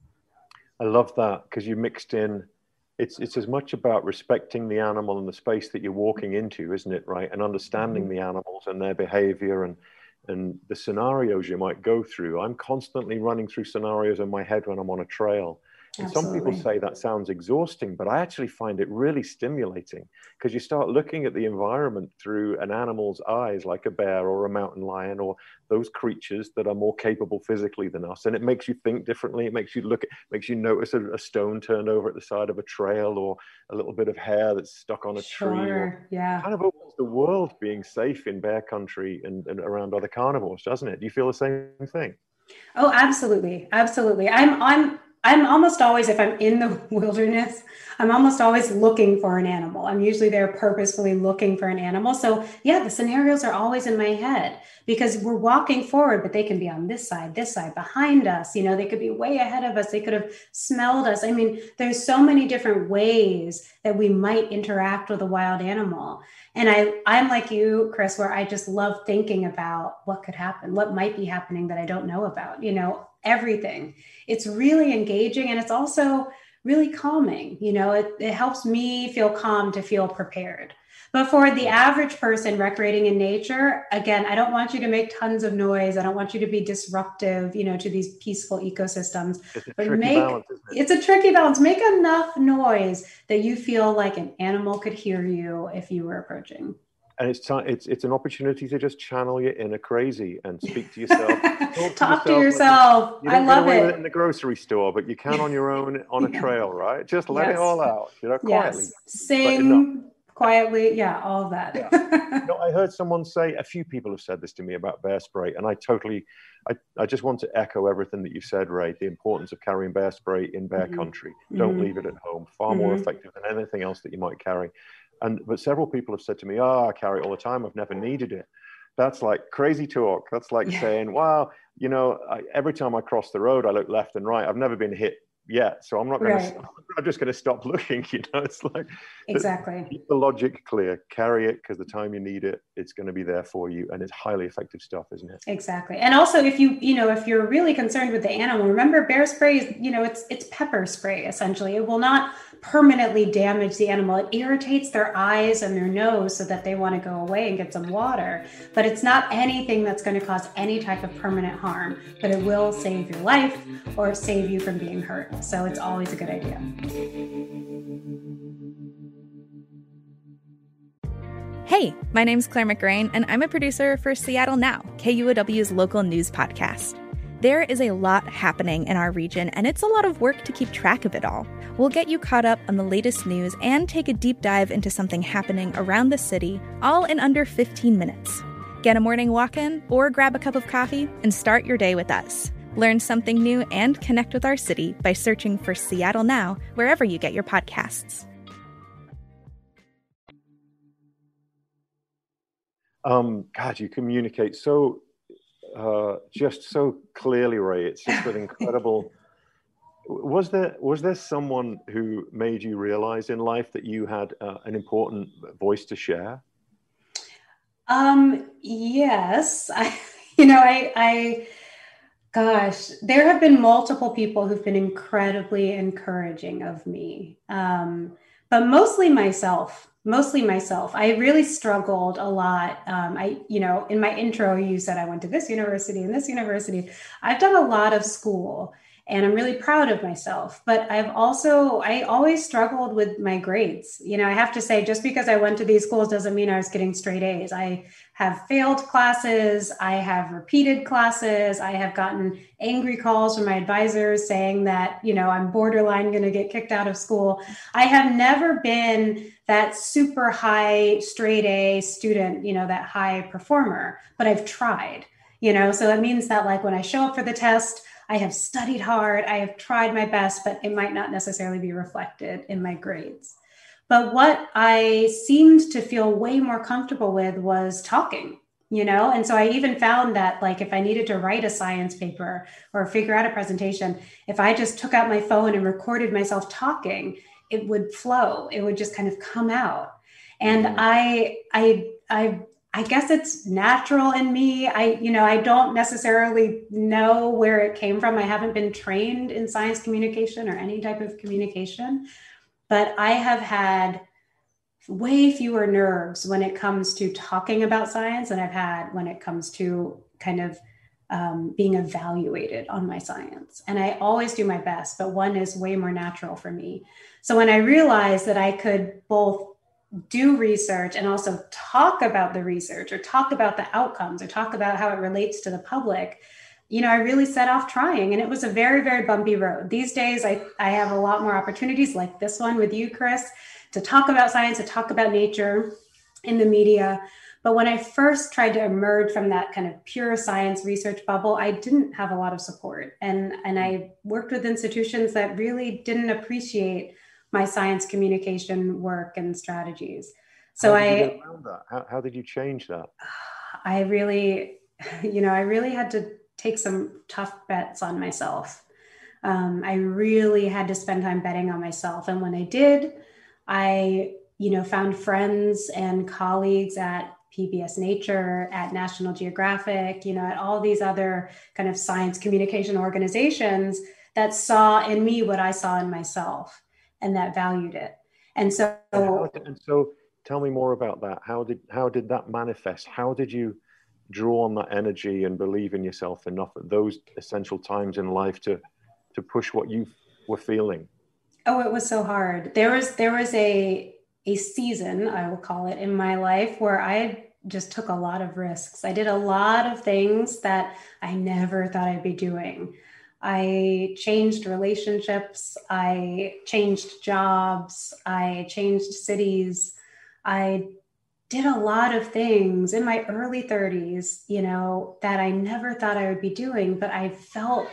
S3: I love that, because you mixed in, it's it's as much about respecting the animal and the space that you're walking into, isn't it, right? And understanding the animals and their behavior and and the scenarios you might go through. I'm constantly running through scenarios in my head when I'm on a trail. And some people say that sounds exhausting, but I actually find it really stimulating, because you start looking at the environment through an animal's eyes, like a bear or a mountain lion or those creatures that are more capable physically than us. And it makes you think differently. It makes you look at, makes you notice a, a stone turned over at the side of a trail, or a little bit of hair that's stuck on a
S4: sure,
S3: tree. Or,
S4: yeah.
S3: It kind of opens the world being safe in bear country and, and around other carnivores, doesn't it? Do you feel the same thing?
S4: Oh, absolutely. Absolutely. I'm, I'm, I'm almost always, if I'm in the wilderness, I'm almost always looking for an animal. I'm usually there purposefully looking for an animal. So yeah, the scenarios are always in my head, because we're walking forward, but they can be on this side, this side, behind us. You know, they could be way ahead of us. They could have smelled us. I mean, there's so many different ways that we might interact with a wild animal. And I, I'm like you, Chris, where I just love thinking about what could happen, what might be happening that I don't know about, you know, everything. It's really engaging, and it's also really calming. You know, it, it helps me feel calm to feel prepared. But for the average person recreating in nature, again, I don't want you to make tons of noise. I don't want you to be disruptive, you know, to these peaceful ecosystems.
S3: It's a
S4: but
S3: tricky
S4: make,
S3: balance, isn't it?
S4: It's a tricky balance. Make enough noise that you feel like an animal could hear you if you were approaching.
S3: And it's t- it's it's an opportunity to just channel your inner crazy and speak to yourself. Talk,
S4: Talk
S3: to
S4: to
S3: yourself.
S4: yourself.
S3: You
S4: I
S3: don't get
S4: love
S3: away with it
S4: it.
S3: in the grocery store, but you can on your own on a
S4: Yeah.
S3: trail, right? Just let
S4: Yes.
S3: it all out, you know, quietly.
S4: Yes. Sing quietly. Yeah, all of that.
S3: Yeah. You know, I heard someone say, a few people have said this to me about bear spray, and I totally, I, I just want to echo everything that you said, Ray, the importance of carrying bear spray in bear
S4: Mhm.
S3: country. Don't
S4: Mhm.
S3: leave it at home. Far more
S4: Mhm.
S3: effective than anything else that you might carry. And but several people have said to me, oh, I carry it all the time. I've never needed it. That's like crazy talk. That's like
S4: Yeah.
S3: saying, well, you know, I, every time I cross the road, I look left and right. I've never been hit yet, so I'm not going
S4: Right.
S3: to. I'm just going to stop looking. You know, it's like
S4: Exactly.
S3: keep the logic clear. Carry it, because the time you need it, it's going to be there for you, and it's highly effective stuff, isn't it?
S4: Exactly. And also, if you, you know, if you're really concerned with the animal, remember bear spray is, you know, it's, it's pepper spray, essentially. It will not permanently damage the animal. It irritates their eyes and their nose so that they want to go away and get some water. But it's not anything that's going to cause any type of permanent harm, but it will save your life or save you from being hurt. So it's always a good idea.
S5: Hey, my name's Claire McGrain, and I'm a producer for Seattle Now, K U O W's local news podcast. There is a lot happening in our region, and it's a lot of work to keep track of it all. We'll get you caught up on the latest news and take a deep dive into something happening around the city, all in under fifteen minutes. Get a morning walk in or grab a cup of coffee and start your day with us. Learn something new and connect with our city by searching for Seattle Now wherever you get your podcasts.
S3: Um, God, you communicate so uh, just so clearly, Ray. It's just an incredible. Was there was there someone who made you realize in life that you had uh, an important voice to share?
S4: Um, yes, I, you know, I, I, gosh, there have been multiple people who've been incredibly encouraging of me, um, but mostly myself. Mostly myself. I really struggled a lot. Um, I, you know, in my intro, you said I went to this university and this university. I've done a lot of school, and I'm really proud of myself. But I've also, I always struggled with my grades. You know, I have to say, just because I went to these schools doesn't mean I was getting straight A's. I have failed classes. I have repeated classes. I have gotten angry calls from my advisors saying that, you know, I'm borderline going to get kicked out of school. I have never been that super high straight A student, you know, that high performer, but I've tried, you know, so that means that like when I show up for the test, I have studied hard, I have tried my best, but it might not necessarily be reflected in my grades. But what I seemed to feel way more comfortable with was talking, you know? And so I even found that like, if I needed to write a science paper or figure out a presentation, if I just took out my phone and recorded myself talking, it would flow. It would just kind of come out. And mm-hmm. I, I, I, I guess it's natural in me. I, you know, I don't necessarily know where it came from. I haven't been trained in science communication or any type of communication, but I have had way fewer nerves when it comes to talking about science than I've had when it comes to kind of um, being evaluated on my science. And I always do my best, but one is way more natural for me. So when I realized that I could both do research and also talk about the research or talk about the outcomes or talk about how it relates to the public, you know, I really set off trying, and it was a very, very bumpy road. These days, I, I have a lot more opportunities like this one with you, Chris, to talk about science, to talk about nature in the media. But when I first tried to emerge from that kind of pure science research bubble, I didn't have a lot of support. And, and I worked with institutions that really didn't appreciate my science communication work and strategies. So
S3: how did you
S4: I,
S3: get around that? How, how did you change that?
S4: I really, you know, I really had to take some tough bets on myself. Um, I really had to spend time betting on myself. And when I did, I, you know, found friends and colleagues at P B S Nature, at National Geographic, you know, at all these other kind of science communication organizations that saw in me what I saw in myself, and that valued it. And so,
S3: and, how, and so tell me more about that. How did, how did that manifest? How did you draw on that energy and believe in yourself enough at those essential times in life to, to push what you were feeling?
S4: Oh, it was so hard. There was, there was a, a season, I will call it, in my life where I just took a lot of risks. I did a lot of things that I never thought I'd be doing. I changed relationships, I changed jobs, I changed cities. I did a lot of things in my early thirties, you know, that I never thought I would be doing, but I felt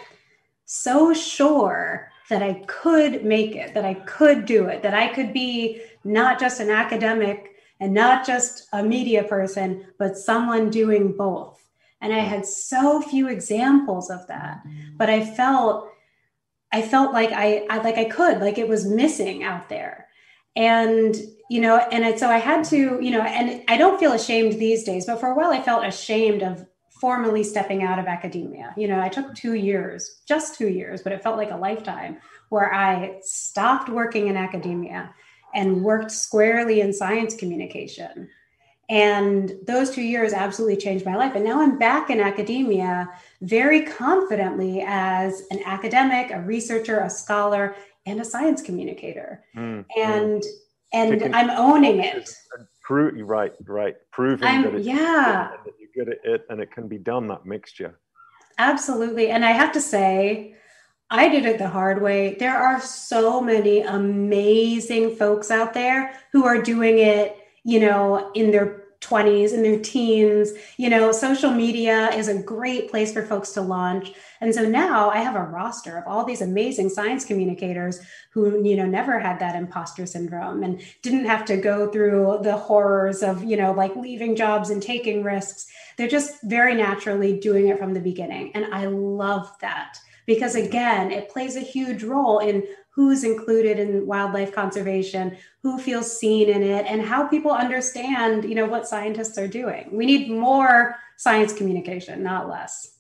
S4: so sure that I could make it, that I could do it, that I could be not just an academic and not just a media person, but someone doing both. And I had so few examples of that, but I felt, I felt like I, I like I could, like it was missing out there. And, you know, and it, so I had to, you know, and I don't feel ashamed these days, but for a while I felt ashamed of formally stepping out of academia. You know, I took two years, just two years, but it felt like a lifetime where I stopped working in academia and worked squarely in science communication. And those two years absolutely changed my life. And now I'm back in academia very confidently as an academic, a researcher, a scholar, and a science communicator. Mm, and mm. and Taking I'm owning it.
S3: Prove, right, right. Proving
S4: I'm,
S3: that, it's
S4: yeah.
S3: that you're good at it and it can be done, that mixture.
S4: Absolutely. And I have to say, I did it the hard way. There are so many amazing folks out there who are doing it, you know, in their twenties, in their teens. You know, social media is a great place for folks to launch. And so now I have a roster of all these amazing science communicators who, you know, never had that imposter syndrome and didn't have to go through the horrors of, you know, like leaving jobs and taking risks. They're just very naturally doing it from the beginning. And I love that. Because again, it plays a huge role in who's included in wildlife conservation, who feels seen in it, and how people understand, you know, what scientists are doing. We need more science communication, not less.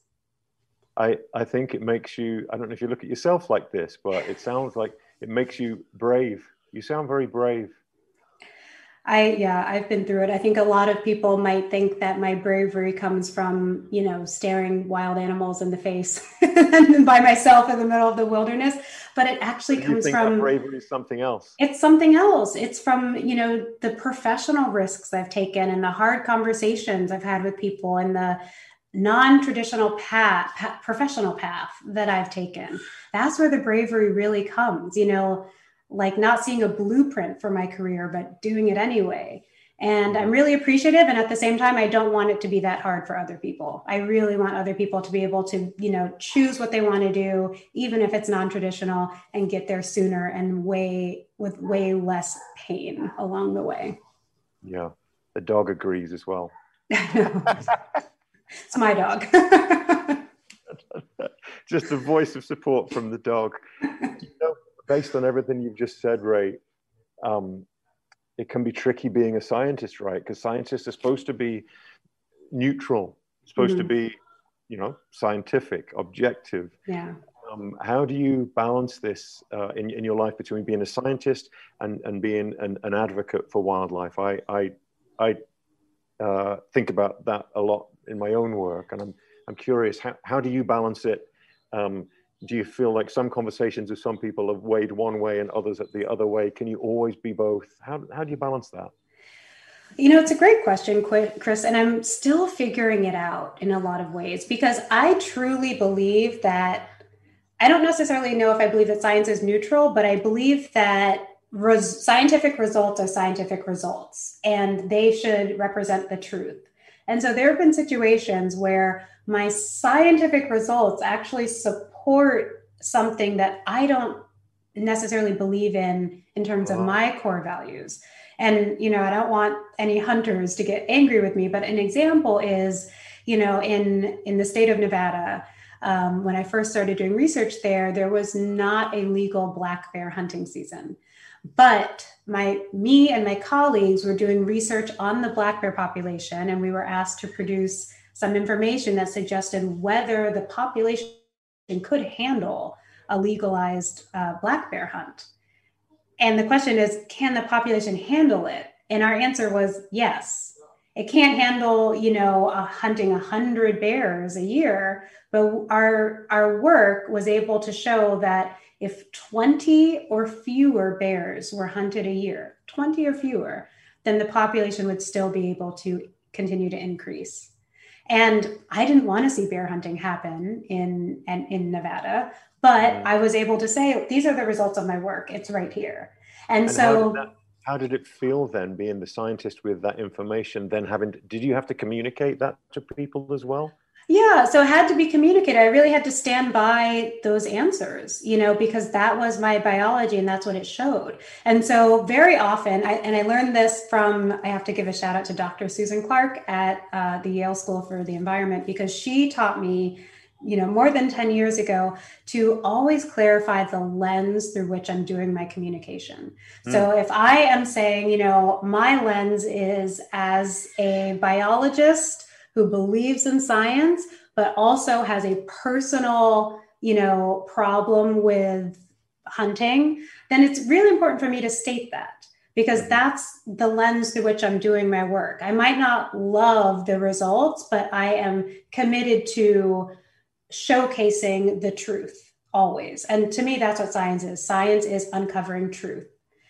S3: I, I think it makes you, I don't know if you look at yourself like this, but it sounds like it makes you brave. You sound very brave.
S4: I, yeah, I've been through it. I think a lot of people might think that my bravery comes from, you know, staring wild animals in the face by myself in the middle of the wilderness, but it actually
S3: but
S4: comes
S3: you think
S4: from
S3: that bravery is something else.
S4: It's something else. It's from, you know, the professional risks I've taken and the hard conversations I've had with people and the non-traditional path, path professional path that I've taken. That's where the bravery really comes, you know, like not seeing a blueprint for my career, but doing it anyway. And I'm really appreciative. And at the same time, I don't want it to be that hard for other people. I really want other people to be able to, you know, choose what they want to do, even if it's non-traditional, and get there sooner and way with way less pain along the way.
S3: Yeah. The dog agrees as well.
S4: It's my dog.
S3: Just a voice of support from the dog. You know, based on everything you've just said, Ray, um, it can be tricky being a scientist, right? Because scientists are supposed to be neutral, supposed mm-hmm. to be, you know, scientific, objective.
S4: Yeah.
S3: Um, how do you balance this uh, in, in your life between being a scientist and, and being an, an advocate for wildlife? I I, I uh, think about that a lot in my own work, and I'm I'm curious, how, how do you balance it? Um, do you feel like some conversations with some people have weighed one way and others at the other way? Can you always be both? How, how do you balance that?
S4: You know, it's a great question, Chris, and I'm still figuring it out in a lot of ways, because I truly believe that, I don't necessarily know if I believe that science is neutral, but I believe that res- scientific results are scientific results, and they should represent the truth. And so there have been situations where my scientific results actually support something that I don't necessarily believe in in terms of my core values. And, you know, I don't want any hunters to get angry with me, but an example is, you know, in, in the state of Nevada, um, when I first started doing research there, there was not a legal black bear hunting season. But my, me and my colleagues were doing research on the black bear population, and we were asked to produce some information that suggested whether the population could handle a legalized uh, black bear hunt. And the question is, can the population handle it? And our answer was yes. It can't handle, you know, uh, hunting one hundred bears a year, but our, our work was able to show that if twenty or fewer bears were hunted a year, twenty or fewer, then the population would still be able to continue to increase. And I didn't want to see bear hunting happen in, in, in Nevada, but I was able to say, these are the results of my work. It's right here. And, and so
S3: how did, that, how did it feel then, being the scientist with that information, then having, did you have to communicate that to people as well?
S4: Yeah, so it had to be communicated. I really had to stand by those answers, you know, because that was my biology and that's what it showed. And so very often, I, and I learned this from, I have to give a shout out to Doctor Susan Clark at uh, the Yale School for the Environment, because she taught me, you know, more than ten years ago, to always clarify the lens through which I'm doing my communication. Mm. So if I am saying, you know, my lens is as a biologist who believes in science, but also has a personal, you know, problem with hunting, then it's really important for me to state that, because that's the lens through which I'm doing my work. I might not love the results, but I am committed to showcasing the truth always. And to me, that's what science is. Science is uncovering truth.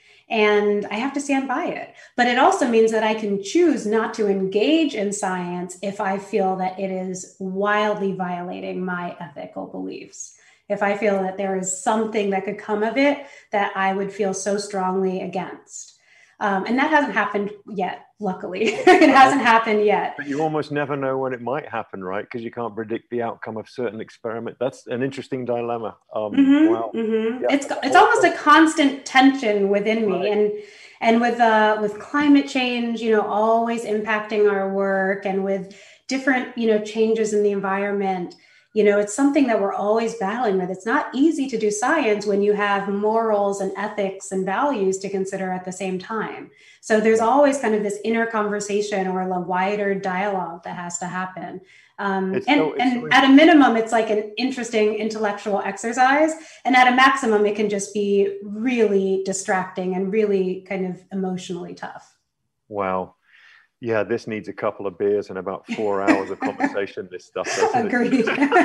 S4: And I have to stand by it. But it also means that I can choose not to engage in science if I feel that it is wildly violating my ethical beliefs. If I feel that there is something that could come of it that I would feel so strongly against. Um, and that hasn't happened yet, luckily. It hasn't happened yet.
S3: But you almost never know when it might happen, right? Because you can't predict the outcome of certain experiment. That's an interesting dilemma. Um,
S4: mm-hmm,
S3: wow.
S4: Mm-hmm. Yeah. It's it's almost a constant tension within me. Right. And and with uh, with climate change, you know, always impacting our work, and with different, you know, changes in the environment, you know, it's something that we're always battling with. It's not easy to do science when you have morals and ethics and values to consider at the same time. So there's always kind of this inner conversation or a wider dialogue that has to happen. Um, and so, and so at a minimum, it's like an interesting intellectual exercise. And at a maximum, it can just be really distracting and really kind of emotionally tough.
S3: Wow. Yeah, this needs a couple of beers and about four hours of conversation, this stuff.
S4: Agreed.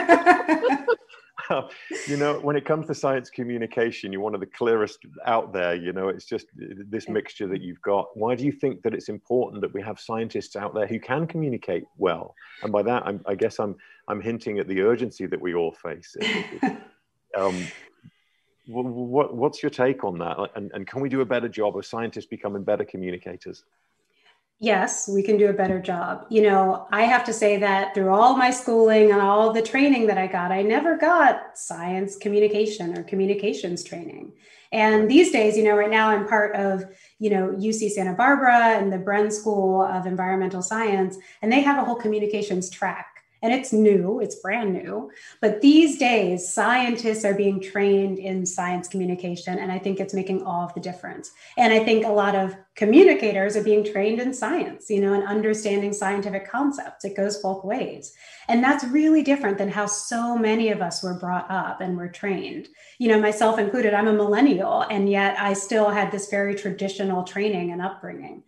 S3: You know, when it comes to science communication, you're one of the clearest out there. You know, it's just this mixture that you've got. Why do you think that it's important that we have scientists out there who can communicate well? And by that, I'm, I guess I'm I'm hinting at the urgency that we all face. um, what, what's your take on that? And, and can we do a better job of scientists becoming better communicators?
S4: Yes, we can do a better job. You know, I have to say that through all my schooling and all the training that I got, I never got science communication or communications training. And these days, you know, right now I'm part of, you know, U C Santa Barbara and the Bren School of Environmental Science, and they have a whole communications track. And it's new, it's brand new. But these days, scientists are being trained in science communication, and I think it's making all of the difference. And I think a lot of communicators are being trained in science, you know, and understanding scientific concepts. It goes both ways. And that's really different than how so many of us were brought up and were trained. You know, myself included, I'm a millennial, and yet I still had this very traditional training and upbringing.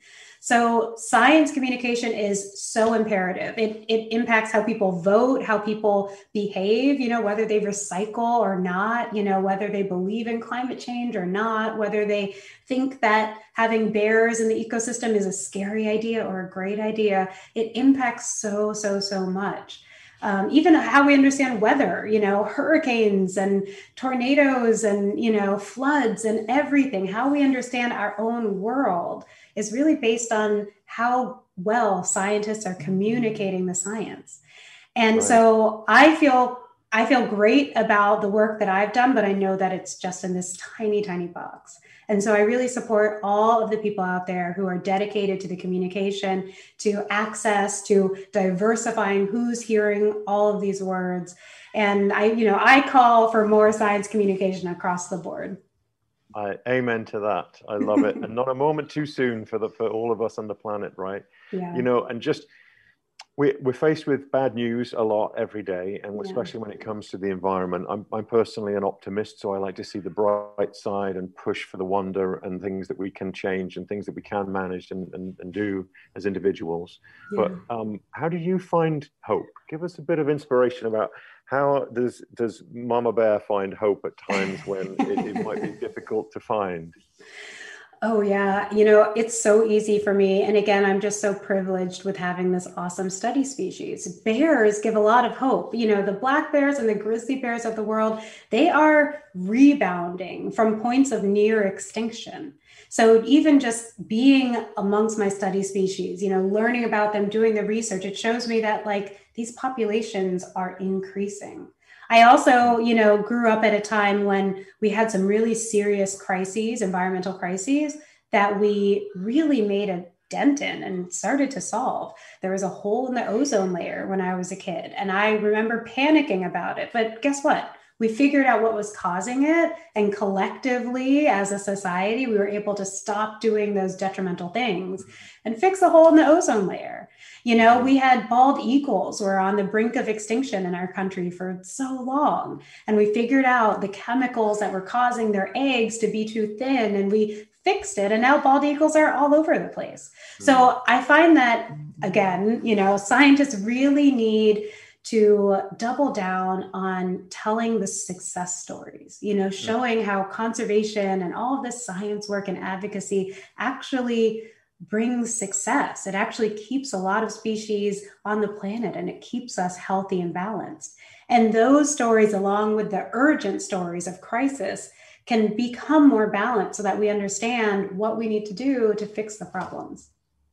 S4: So science communication is so imperative. It, it impacts how people vote, how people behave, you know, whether they recycle or not, you know, whether they believe in climate change or not, whether they think that having bears in the ecosystem is a scary idea or a great idea. It impacts so, so, so much. Um, even how we understand weather, you know, hurricanes and tornadoes and, you know, floods and everything, how we understand our own world is really based on how well scientists are communicating the science. And right. so I feel, I feel great about the work that I've done, but I know that it's just in this tiny, tiny box. And so I really support all of the people out there who are dedicated to the communication, to access, to diversifying who's hearing all of these words. And I, you know, I call for more science communication across the board.
S3: I amen to that. I love it. And not a moment too soon for the for all of us on the planet, right?
S4: Yeah.
S3: You know, and just we we're faced with bad news a lot every day, and
S4: Yeah.
S3: especially when it comes to the environment. I'm I'm personally an optimist, so I like to see the bright side and push for the wonder and things that we can change and things that we can manage and and, and do as individuals.
S4: Yeah.
S3: But um, how do you find hope? Give us a bit of inspiration about how does does Mama Bear find hope at times when it, it might be difficult to find?
S4: Oh, yeah. You know, it's so easy for me. And again, I'm just so privileged with having this awesome study species. Bears give a lot of hope. You know, the black bears and the grizzly bears of the world, they are rebounding from points of near extinction. So even just being amongst my study species, you know, learning about them, doing the research, it shows me that like these populations are increasing. I also, you know, grew up at a time when we had some really serious crises, environmental crises, that we really made a dent in and started to solve. There was a hole in the ozone layer when I was a kid, and I remember panicking about it. But guess what? We figured out what was causing it, and collectively as a society, we were able to stop doing those detrimental things and fix the hole in the ozone layer. You know, we had bald eagles were on the brink of extinction in our country for so long, and we figured out the chemicals that were causing their eggs to be too thin, and we fixed it, and now bald eagles are all over the place. So I find that, again, you know, scientists really need to double down on telling the success stories, you know, showing how conservation and all of this science work and advocacy actually brings success. It actually keeps a lot of species on the planet, and it keeps us healthy and balanced. And those stories, along with the urgent stories of crisis, can become more balanced so that we understand what we need to do to fix the problems.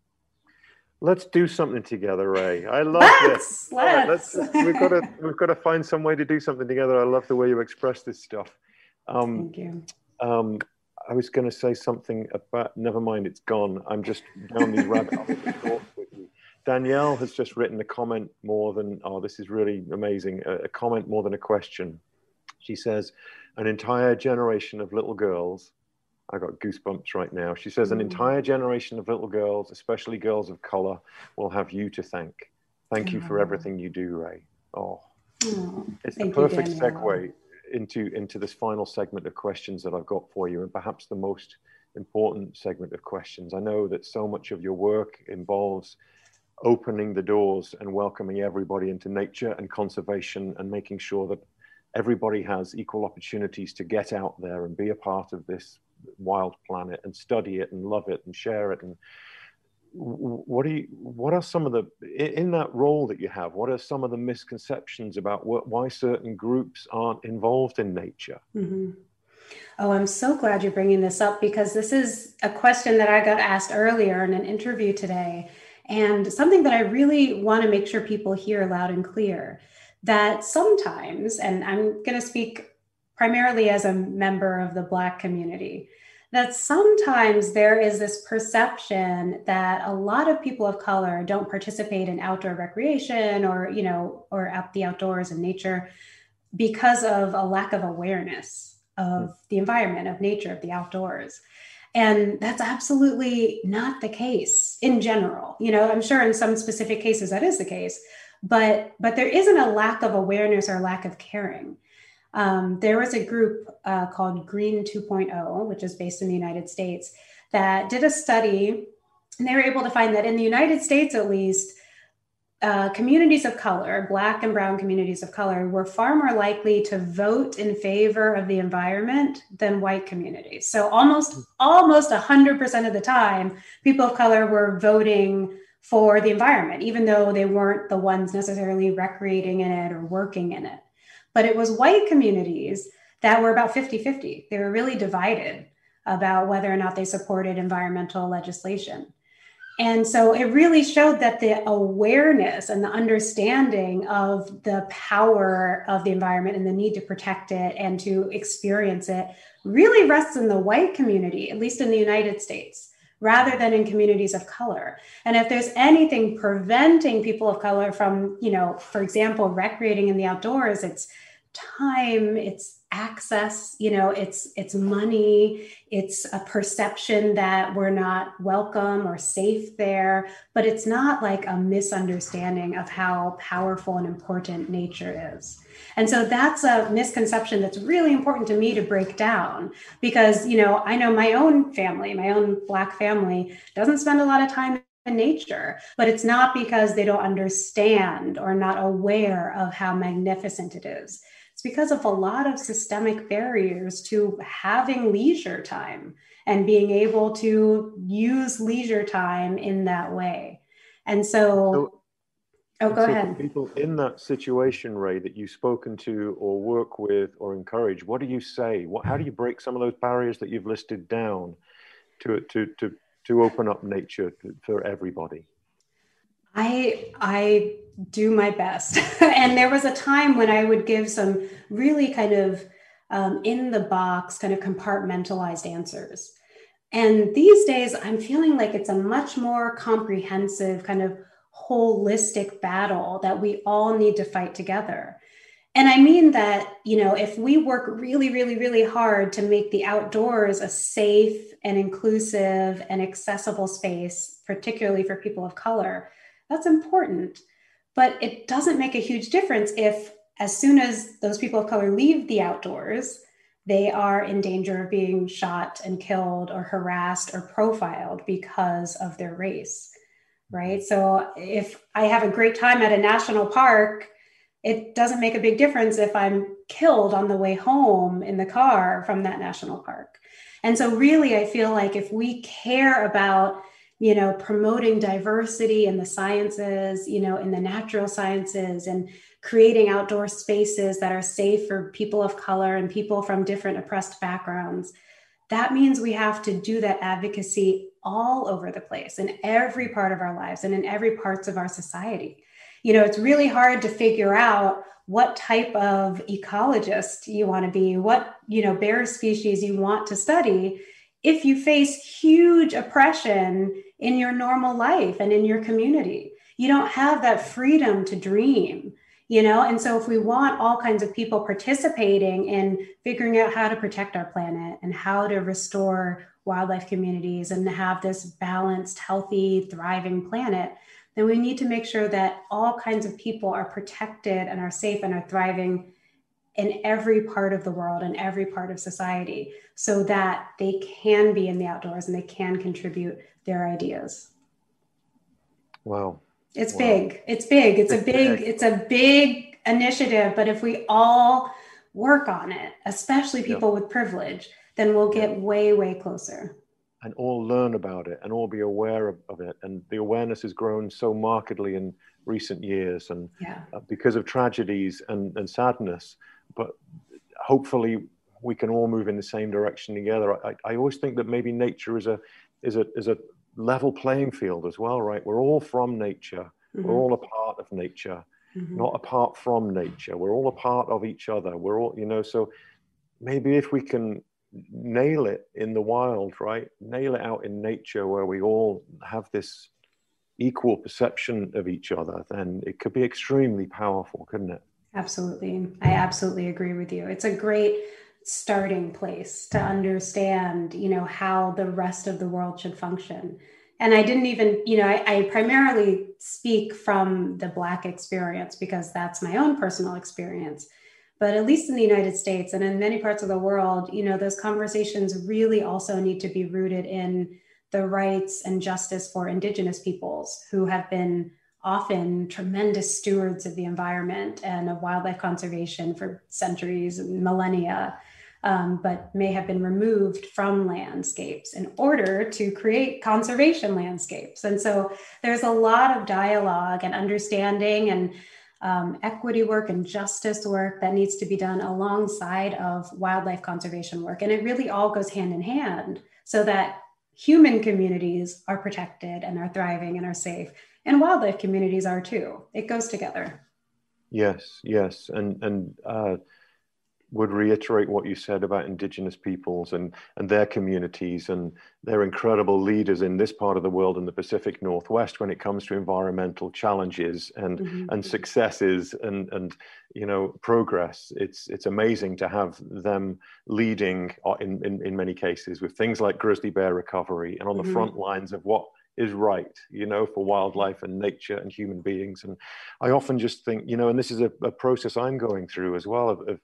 S3: Let's do something together, Ray. I love
S4: let's,
S3: this.
S4: Let's.
S3: Right, let's. We've got to. We've got to find some way to do something together. I love the way you express this stuff. Um,
S4: Thank you.
S3: Um, I was going to say something about. Never mind. It's gone. I'm just down these rabbit holes with you. Danielle has just written a comment more than. Oh, this is really amazing. A, a comment more than a question. She says, "An entire generation of little girls." I got goosebumps right now. She says, an entire generation of little girls, especially girls of color, will have you to thank. Thank you for everything you do, Ray. Oh, oh it's the perfect you, segue into, into this final segment of questions that I've got for you, and perhaps the most important segment of questions. I know that so much of your work involves opening the doors and welcoming everybody into nature and conservation and making sure that everybody has equal opportunities to get out there and be a part of this wild planet and study it and love it and share it. And what do you what are some of the in that role that you have, what are some of the misconceptions about what, why certain groups aren't involved in nature?
S4: Mm-hmm. Oh, I'm so glad you're bringing this up, because this is a question that I got asked earlier in an interview today, and something that I really want to make sure people hear loud and clear, that sometimes, and I'm going to speak primarily as a member of the Black community, that sometimes there is this perception that a lot of people of color don't participate in outdoor recreation or, you know, or out the outdoors and nature because of a lack of awareness of the environment, of nature, of the outdoors. And that's absolutely not the case in general. You know, I'm sure in some specific cases that is the case, but, but there isn't a lack of awareness or lack of caring. Um, there was a group uh, called Green two point oh, which is based in the United States, that did a study And they were able to find that in the United States, at least, uh, communities of color, Black and brown communities of color, were far more likely to vote in favor of the environment than white communities. So almost, almost one hundred percent of the time, people of color were voting for the environment, even though they weren't the ones necessarily recreating in it or working in it. But it was white communities that were about fifty-fifty. They were really divided about whether or not they supported environmental legislation. And so it really showed that the awareness and the understanding of the power of the environment and the need to protect it and to experience it really rests in the white community, at least in the United States, rather than in communities of color. And if there's anything preventing people of color from, you know, for example, recreating in the outdoors, it's time, it's access, you know, it's it's money, it's a perception that we're not welcome or safe there, but it's not like a misunderstanding of how powerful and important nature is. And so that's a misconception that's really important to me to break down, because, you know, I know my own family, my own Black family doesn't spend a lot of time in nature, but it's not because they don't understand or not aware of how magnificent it is. It's because of a lot of systemic barriers to having leisure time and being able to use leisure time in that way. And so,
S3: so
S4: oh, go
S3: so
S4: ahead.
S3: People in that situation, Ray, that you've spoken to or work with or encourage, what do you say? What, how do you break some of those barriers that you've listed down to to to to open up nature to, for everybody?
S4: I I do my best. And there was a time when I would give some really kind of um, in the box, kind of compartmentalized answers. And these days, I'm feeling like it's a much more comprehensive, kind of holistic battle that we all need to fight together. And I mean that, you know, if we work really, really, really hard to make the outdoors a safe and inclusive and accessible space, particularly for people of color, that's important. But it doesn't make a huge difference if, as soon as those people of color leave the outdoors, they are in danger of being shot and killed or harassed or profiled because of their race, right? So if I have a great time at a national park, it doesn't make a big difference if I'm killed on the way home in the car from that national park. And so really, I feel like if we care about, you know, promoting diversity in the sciences, you know, in the natural sciences, and creating outdoor spaces that are safe for people of color and people from different oppressed backgrounds, that means we have to do that advocacy all over the place, in every part of our lives and in every parts of our society. You know, it's really hard to figure out what type of ecologist you want to be, what, you know, bear species you want to study, if you face huge oppression in your normal life and in your community. You don't have that freedom to dream, you know? And so if we want all kinds of people participating in figuring out how to protect our planet and how to restore wildlife communities and have this balanced, healthy, thriving planet, then we need to make sure that all kinds of people are protected and are safe and are thriving in every part of the world and every part of society, so that they can be in the outdoors and they can contribute their ideas.
S3: Wow.
S4: It's
S3: wow.
S4: big. It's big. It's, it's a big, big, it's a big initiative, but if we all work on it, especially people yeah. with privilege, then we'll get yeah. way, way closer.
S3: And all learn about it and all be aware of, of it. And the awareness has grown so markedly in recent years, and
S4: yeah.
S3: uh, because of tragedies and, and sadness, but hopefully we can all move in the same direction together. I, I always think that maybe nature is a is a is a level playing field as well, right? We're all from nature. Mm-hmm. We're all a part of nature, mm-hmm. not apart from nature. We're all a part of each other. We're all, you know, so maybe if we can nail it in the wild, right? Nail it out in nature where we all have this equal perception of each other, then it could be extremely powerful, couldn't it?
S4: Absolutely. I absolutely agree with you. It's a great starting place to understand, you know, how the rest of the world should function. And I didn't even, you know, I, I primarily speak from the Black experience because that's my own personal experience. But at least in the United States and in many parts of the world, you know, those conversations really also need to be rooted in the rights and justice for Indigenous peoples who have been often tremendous stewards of the environment and of wildlife conservation for centuries and millennia, um, but may have been removed from landscapes in order to create conservation landscapes. And so there's a lot of dialogue and understanding and um, equity work and justice work that needs to be done alongside of wildlife conservation work. And it really all goes hand in hand so that human communities are protected and are thriving and are safe. And wildlife communities are too. It goes together.
S3: Yes, yes. And and uh, would reiterate what you said about Indigenous peoples and, and their communities, and they're incredible leaders in this part of the world in the Pacific Northwest when it comes to environmental challenges and, mm-hmm. and successes and, and you know progress. It's it's amazing to have them leading in, in, in many cases with things like grizzly bear recovery and on the mm-hmm. front lines of what is right, you know, for wildlife and nature and human beings. And I often just think, you know, and this is a, a process I'm going through as well of, of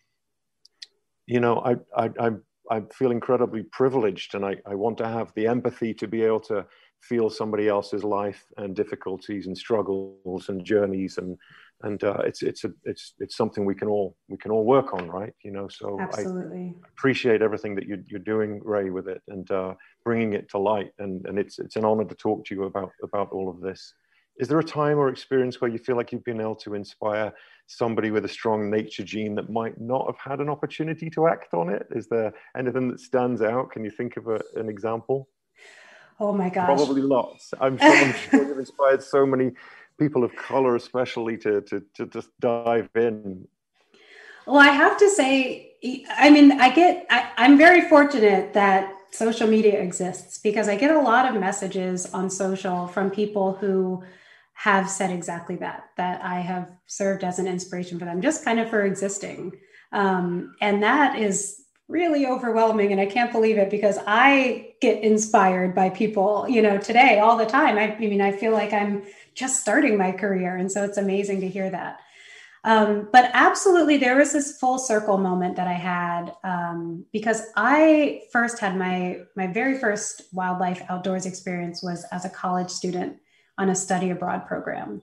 S3: you know, I, I, I, I feel incredibly privileged, and I, I want to have the empathy to be able to feel somebody else's life and difficulties and struggles and journeys, and and uh, it's it's a it's it's something we can all we can all work on, right? You know, so
S4: absolutely
S3: I appreciate everything that you, you're doing, Ray, with it, and uh, bringing it to light, and and it's it's an honor to talk to you about about all of this. Is there a time or experience where you feel like you've been able to inspire somebody with a strong nature gene that might not have had an opportunity to act on it? Is there anything that stands out? Can you think of a, an example?
S4: Oh my gosh.
S3: Probably lots. I'm sure, I'm sure you've inspired so many people of color, especially to, to, to just dive in.
S4: Well, I have to say, I mean, I get, I, I'm very fortunate that social media exists because I get a lot of messages on social from people who have said exactly that, that I have served as an inspiration for them, just kind of for existing. Um, and that is really overwhelming. And I can't believe it because I get inspired by people, you know, today, all the time. I, I mean, I feel like I'm just starting my career. And so it's amazing to hear that. Um, but absolutely, there was this full circle moment that I had um, because I first had my, my very first wildlife outdoors experience was as a college student on a study abroad program.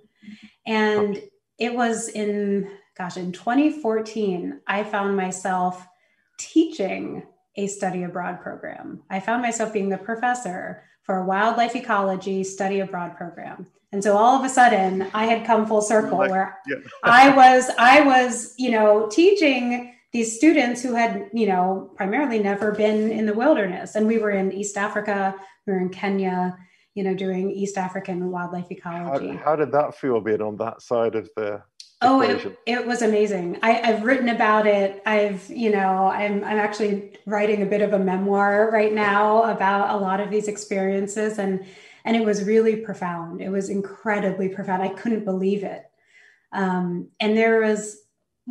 S4: And it was in, gosh, in twenty fourteen, I found myself teaching a study abroad program. I found myself being the professor for a wildlife ecology study abroad program. And so all of a sudden I had come full circle like, where yeah. I was, I was, you know, teaching these students who had, you know, primarily never been in the wilderness. And we were in East Africa, we were in Kenya, you know, doing East African wildlife ecology.
S3: How, how did that feel being on that side of the
S4: Oh, it, it was amazing. I, I've written about it. I've, you know, I'm, I'm actually writing a bit of a memoir right now about a lot of these experiences. And, and it was really profound. It was incredibly profound. I couldn't believe it. Um, and there was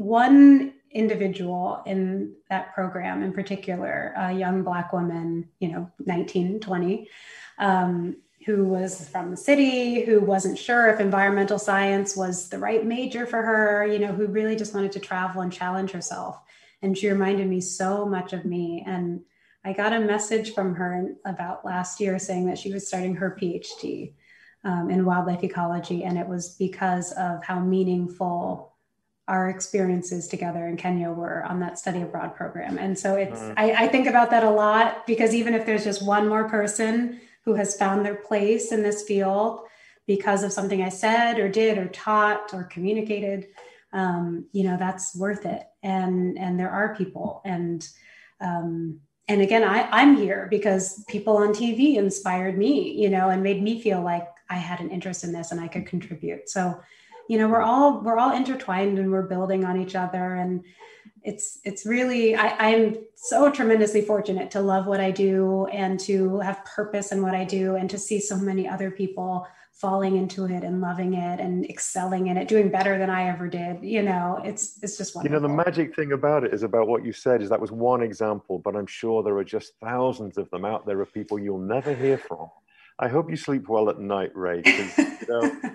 S4: one individual in that program in particular, a young Black woman, you know, nineteen, twenty, um, who was from the city, who wasn't sure if environmental science was the right major for her, you know, who really just wanted to travel and challenge herself. And she reminded me so much of me. And I got a message from her about last year saying that she was starting her PhD um, in wildlife ecology. And it was because of how meaningful our experiences together in Kenya were on that study abroad program. And so it's, mm. I, I think about that a lot because even if there's just one more person who has found their place in this field because of something I said or did or taught or communicated, um, you know, that's worth it. And, and there are people. And, um, and again, I, I'm here because people on T V inspired me, you know, and made me feel like I had an interest in this and I could contribute. So, you know, we're all, we're all intertwined and we're building on each other. And it's, it's really, I, I'm so tremendously fortunate to love what I do and to have purpose in what I do and to see so many other people falling into it and loving it and excelling in it, doing better than I ever did. You know, it's, it's just wonderful.
S3: You know, the magic thing about it is about what you said is that was one example, but I'm sure there are just thousands of them out there of people you'll never hear from. I hope you sleep well at night, Ray, because, you know,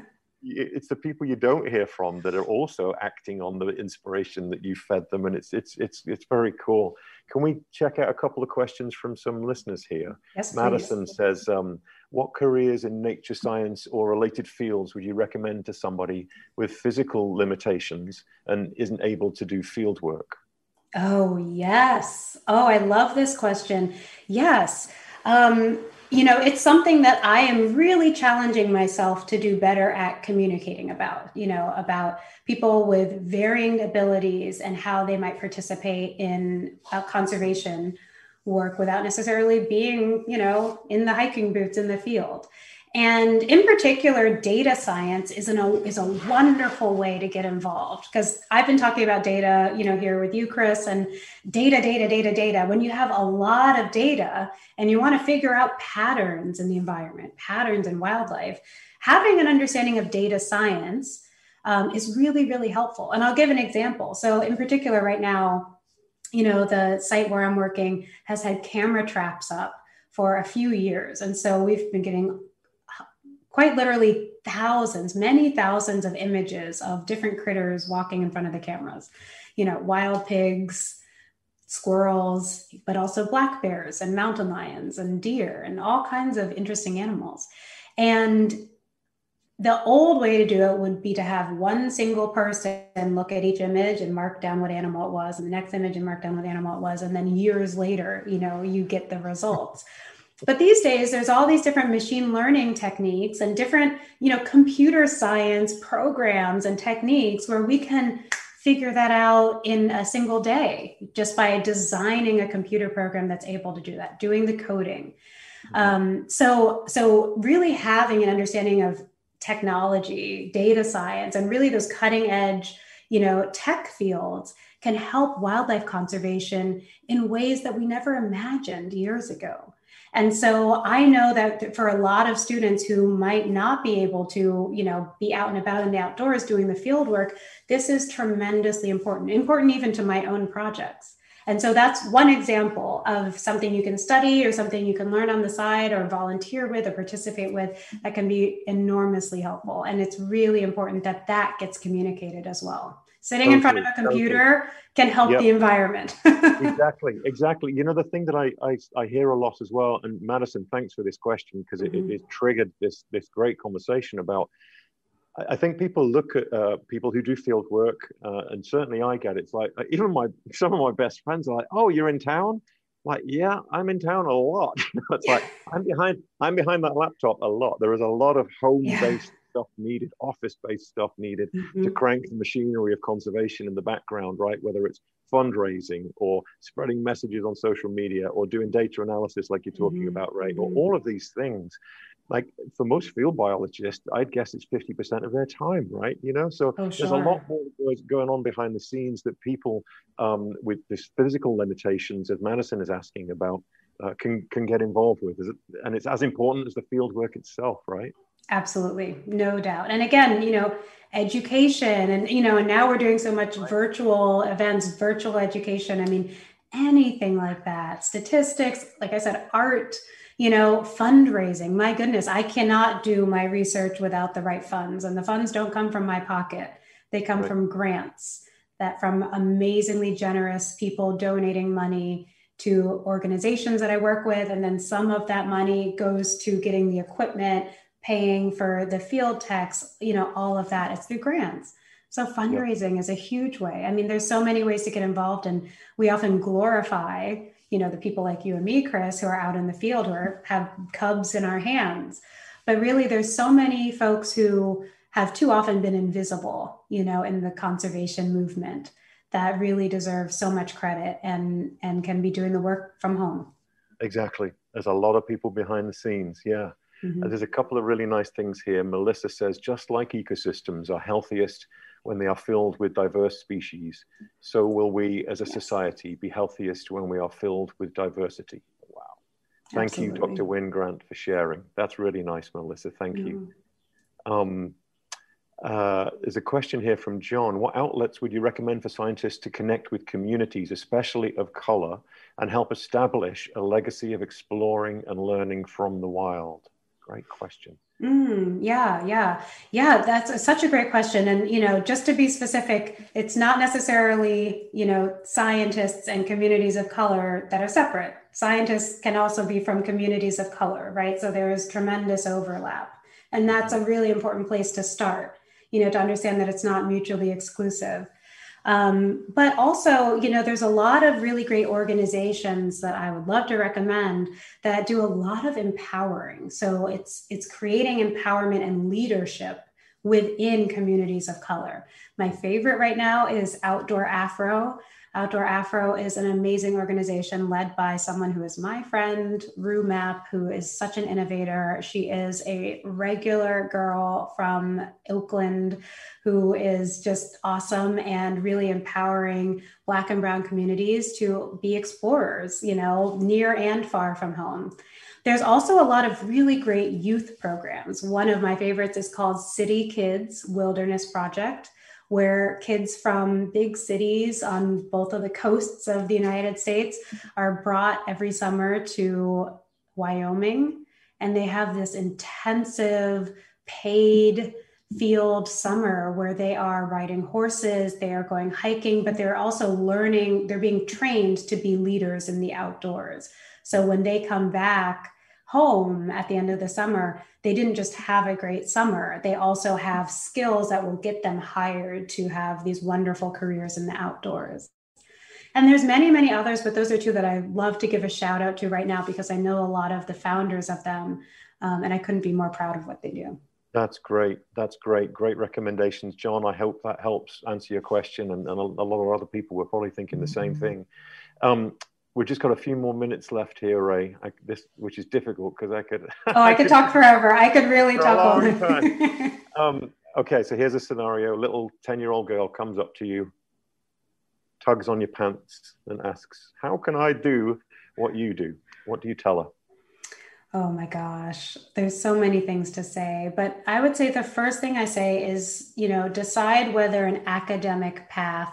S3: it's the people you don't hear from that are also acting on the inspiration that you fed them, and it's it's it's it's very cool. Can we check out a couple of questions from some listeners here?
S4: Yes,
S3: Madison
S4: please.
S3: says, um, what careers in nature science or related fields would you recommend to somebody with physical limitations and isn't able to do field work?
S4: Oh, yes. Oh, I love this question. Yes. Um, you know, it's something that I am really challenging myself to do better at communicating about, you know, about people with varying abilities and how they might participate in uh, conservation work without necessarily being, you know, in the hiking boots in the field. And in particular, data science is, an, a, is a wonderful way to get involved, because I've been talking about data, you know, here with you, Chris, and data, data, data, data. When you have a lot of data and you want to figure out patterns in the environment, patterns in wildlife, having an understanding of data science um, is really, really helpful. And I'll give an example. So in particular, right now, you know, the site where I'm working has had camera traps up for a few years. And so we've been getting quite literally thousands, many thousands of images of different critters walking in front of the cameras, you know, wild pigs, squirrels, but also black bears and mountain lions and deer and all kinds of interesting animals. And the old way to do it would be to have one single person look at each image and mark down what animal it was, and the next image and mark down what animal it was. And then years later, you know, you get the results. But these days, there's all these different machine learning techniques and different, you know, computer science programs and techniques where we can figure that out in a single day just by designing a computer program that's able to do that, doing the coding. Um, so, so really having an understanding of technology, data science, and really those cutting edge, you know, tech fields can help wildlife conservation in ways that we never imagined years ago. And so I know that for a lot of students who might not be able to, you know, be out and about in the outdoors doing the field work, this is tremendously important, important even to my own projects. And so that's one example of something you can study or something you can learn on the side or volunteer with or participate with that can be enormously helpful. And it's really important that that gets communicated as well. Sitting totally, in front of a computer totally. Can help yep. the environment.
S3: Exactly, exactly. You know, the thing that I, I, I hear a lot as well, and Madison, thanks for this question, because it, mm-hmm. it, it triggered this, this great conversation about, I, I think people look at uh, people who do field work, uh, and certainly I get it. It's like, even my some of my best friends are like, oh, you're in town? Like, yeah, I'm in town a lot. It's like, I'm behind, I'm behind that laptop a lot. There is a lot of home-based yeah. stuff needed, office-based stuff needed mm-hmm. to crank the machinery of conservation in the background, right? Whether it's fundraising or spreading messages on social media or doing data analysis like you're talking mm-hmm. about, Ray, or all of these things. Like for most field biologists, I'd guess it's fifty percent of their time, right? You know, so oh, sure. there's a lot more going on behind the scenes that people um, with this physical limitations, as Madison is asking about, uh, can can get involved with. And it's as important as the field work itself, right?
S4: Absolutely, no doubt. And again, you know, education and, you know, and now we're doing so much virtual events, virtual education. I mean, anything like that, statistics, like I said, art, you know, fundraising. My goodness, I cannot do my research without the right funds, and the funds don't come from my pocket. They come right. from grants, that from amazingly generous people donating money to organizations that I work with. And then some of that money goes to getting the equipment, paying for the field techs, you know, all of that. It's through grants. So fundraising yep. is a huge way. I mean, there's so many ways to get involved, and we often glorify, you know, the people like you and me, Chris, who are out in the field, who are, have cubs in our hands. But really, there's so many folks who have too often been invisible, you know, in the conservation movement that really deserve so much credit and, and can be doing the work from home.
S3: Exactly. There's a lot of people behind the scenes. Yeah. Mm-hmm. There's a couple of really nice things here. Melissa says, just like ecosystems are healthiest when they are filled with diverse species, so will we as a yes. society be healthiest when we are filled with diversity. Wow. Thank Absolutely. You, Doctor Wynne Grant, for sharing. That's really nice, Melissa. Thank mm-hmm. you. Um, uh, there's a question here from John. What outlets would you recommend for scientists to connect with communities, especially of color, and help establish a legacy of exploring and learning from the wild? Great question.
S4: Mm, yeah, yeah, yeah. That's a, such a great question. And, you know, just to be specific, it's not necessarily, you know, scientists and communities of color that are separate. Scientists can also be from communities of color, right? So there is tremendous overlap. And that's a really important place to start, you know, to understand that it's not mutually exclusive. Um, but also, you know, there's a lot of really great organizations that I would love to recommend that do a lot of empowering. So it's it's creating empowerment and leadership within communities of color. My favorite right now is Outdoor Afro. Outdoor Afro is an amazing organization led by someone who is my friend, Rue Mapp, who is such an innovator. She is a regular girl from Oakland who is just awesome and really empowering Black and Brown communities to be explorers, you know, near and far from home. There's also a lot of really great youth programs. One of my favorites is called City Kids Wilderness Project, where kids from big cities on both of the coasts of the United States are brought every summer to Wyoming. And they have this intensive paid field summer where they are riding horses, they are going hiking, but they're also learning, they're being trained to be leaders in the outdoors. So when they come back home at the end of the summer, they didn't just have a great summer. They also have skills that will get them hired to have these wonderful careers in the outdoors. And there's many, many others, but those are two that I love to give a shout out to right now because I know a lot of the founders of them, um, and I couldn't be more proud of what they do.
S3: That's great. That's great. Great recommendations, John. I hope that helps answer your question. And, and a, a lot of other people were probably thinking the same thing. Um, We've just got a few more minutes left here, Ray. I, this, which is difficult because I could.
S4: Oh, I, I could, could talk forever. I could really talk all
S3: the time. um, okay, so here's a scenario: a little ten-year-old girl comes up to you, tugs on your pants, and asks, "How can I do what you do?" What do you tell her?
S4: Oh my gosh, there's so many things to say, but I would say the first thing I say is, you know, decide whether an academic path,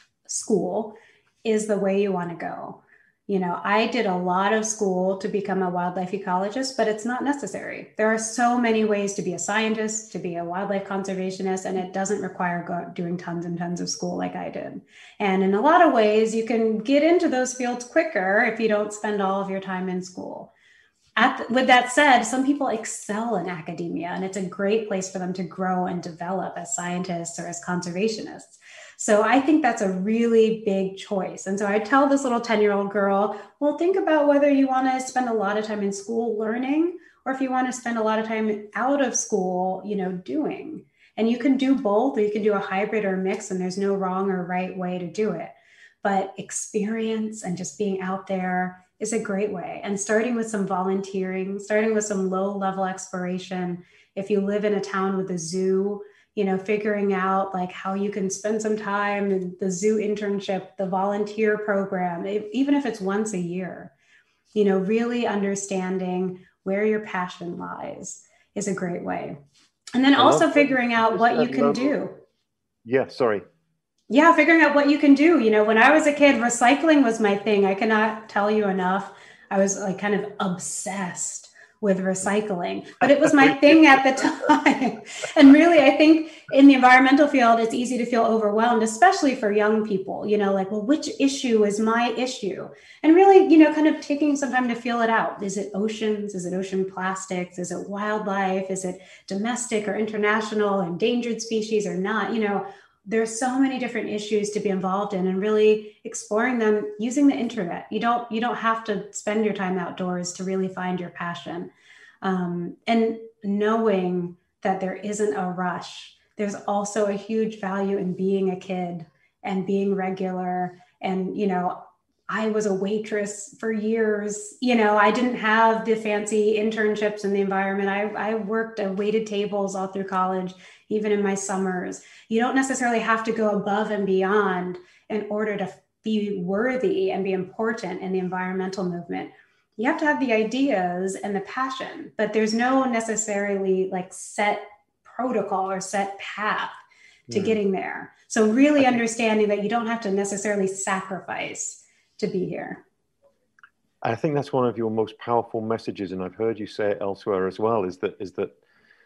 S4: school, is the way you want to go. You know, I did a lot of school to become a wildlife ecologist, but it's not necessary. There are so many ways to be a scientist, to be a wildlife conservationist, and it doesn't require go- doing tons and tons of school like I did. And in a lot of ways, you can get into those fields quicker if you don't spend all of your time in school. At the, with that said, some people excel in academia, and it's a great place for them to grow and develop as scientists or as conservationists. So I think that's a really big choice. And so I tell this little ten-year-old girl, well, think about whether you want to spend a lot of time in school learning, or if you want to spend a lot of time out of school, you know, doing. And you can do both, or you can do a hybrid or a mix, and there's no wrong or right way to do it. But experience and just being out there is a great way. And starting with some volunteering, starting with some low-level exploration. If you live in a town with a zoo, you know, figuring out like how you can spend some time in the zoo internship, the volunteer program, if, even if it's once a year, you know, really understanding where your passion lies is a great way. And then also figuring out what you can do.
S3: Yeah, sorry.
S4: Yeah, figuring out what you can do. You know, when I was a kid, recycling was my thing. I cannot tell you enough. I was like kind of obsessed with recycling, but it was my thing at the time. And really, I think in the environmental field, it's easy to feel overwhelmed, especially for young people, you know, like, well, which issue is my issue? And really, you know, kind of taking some time to feel it out. Is it oceans? Is it ocean plastics? Is it wildlife? Is it domestic or international, endangered species or not? You know, there's so many different issues to be involved in, and really exploring them using the internet. You don't, you don't have to spend your time outdoors to really find your passion. Um, and knowing that there isn't a rush. There's also a huge value in being a kid and being regular. And, you know, I was a waitress for years. You know, I didn't have the fancy internships in the environment. I, I worked at waited tables all through college, even in my summers. You don't necessarily have to go above and beyond in order to be worthy and be important in the environmental movement. You have to have the ideas and the passion, but there's no necessarily like set protocol or set path to mm. getting there. So really understanding that you don't have to necessarily sacrifice to be here.
S3: I think that's one of your most powerful messages, and I've heard you say it elsewhere as well, is that is that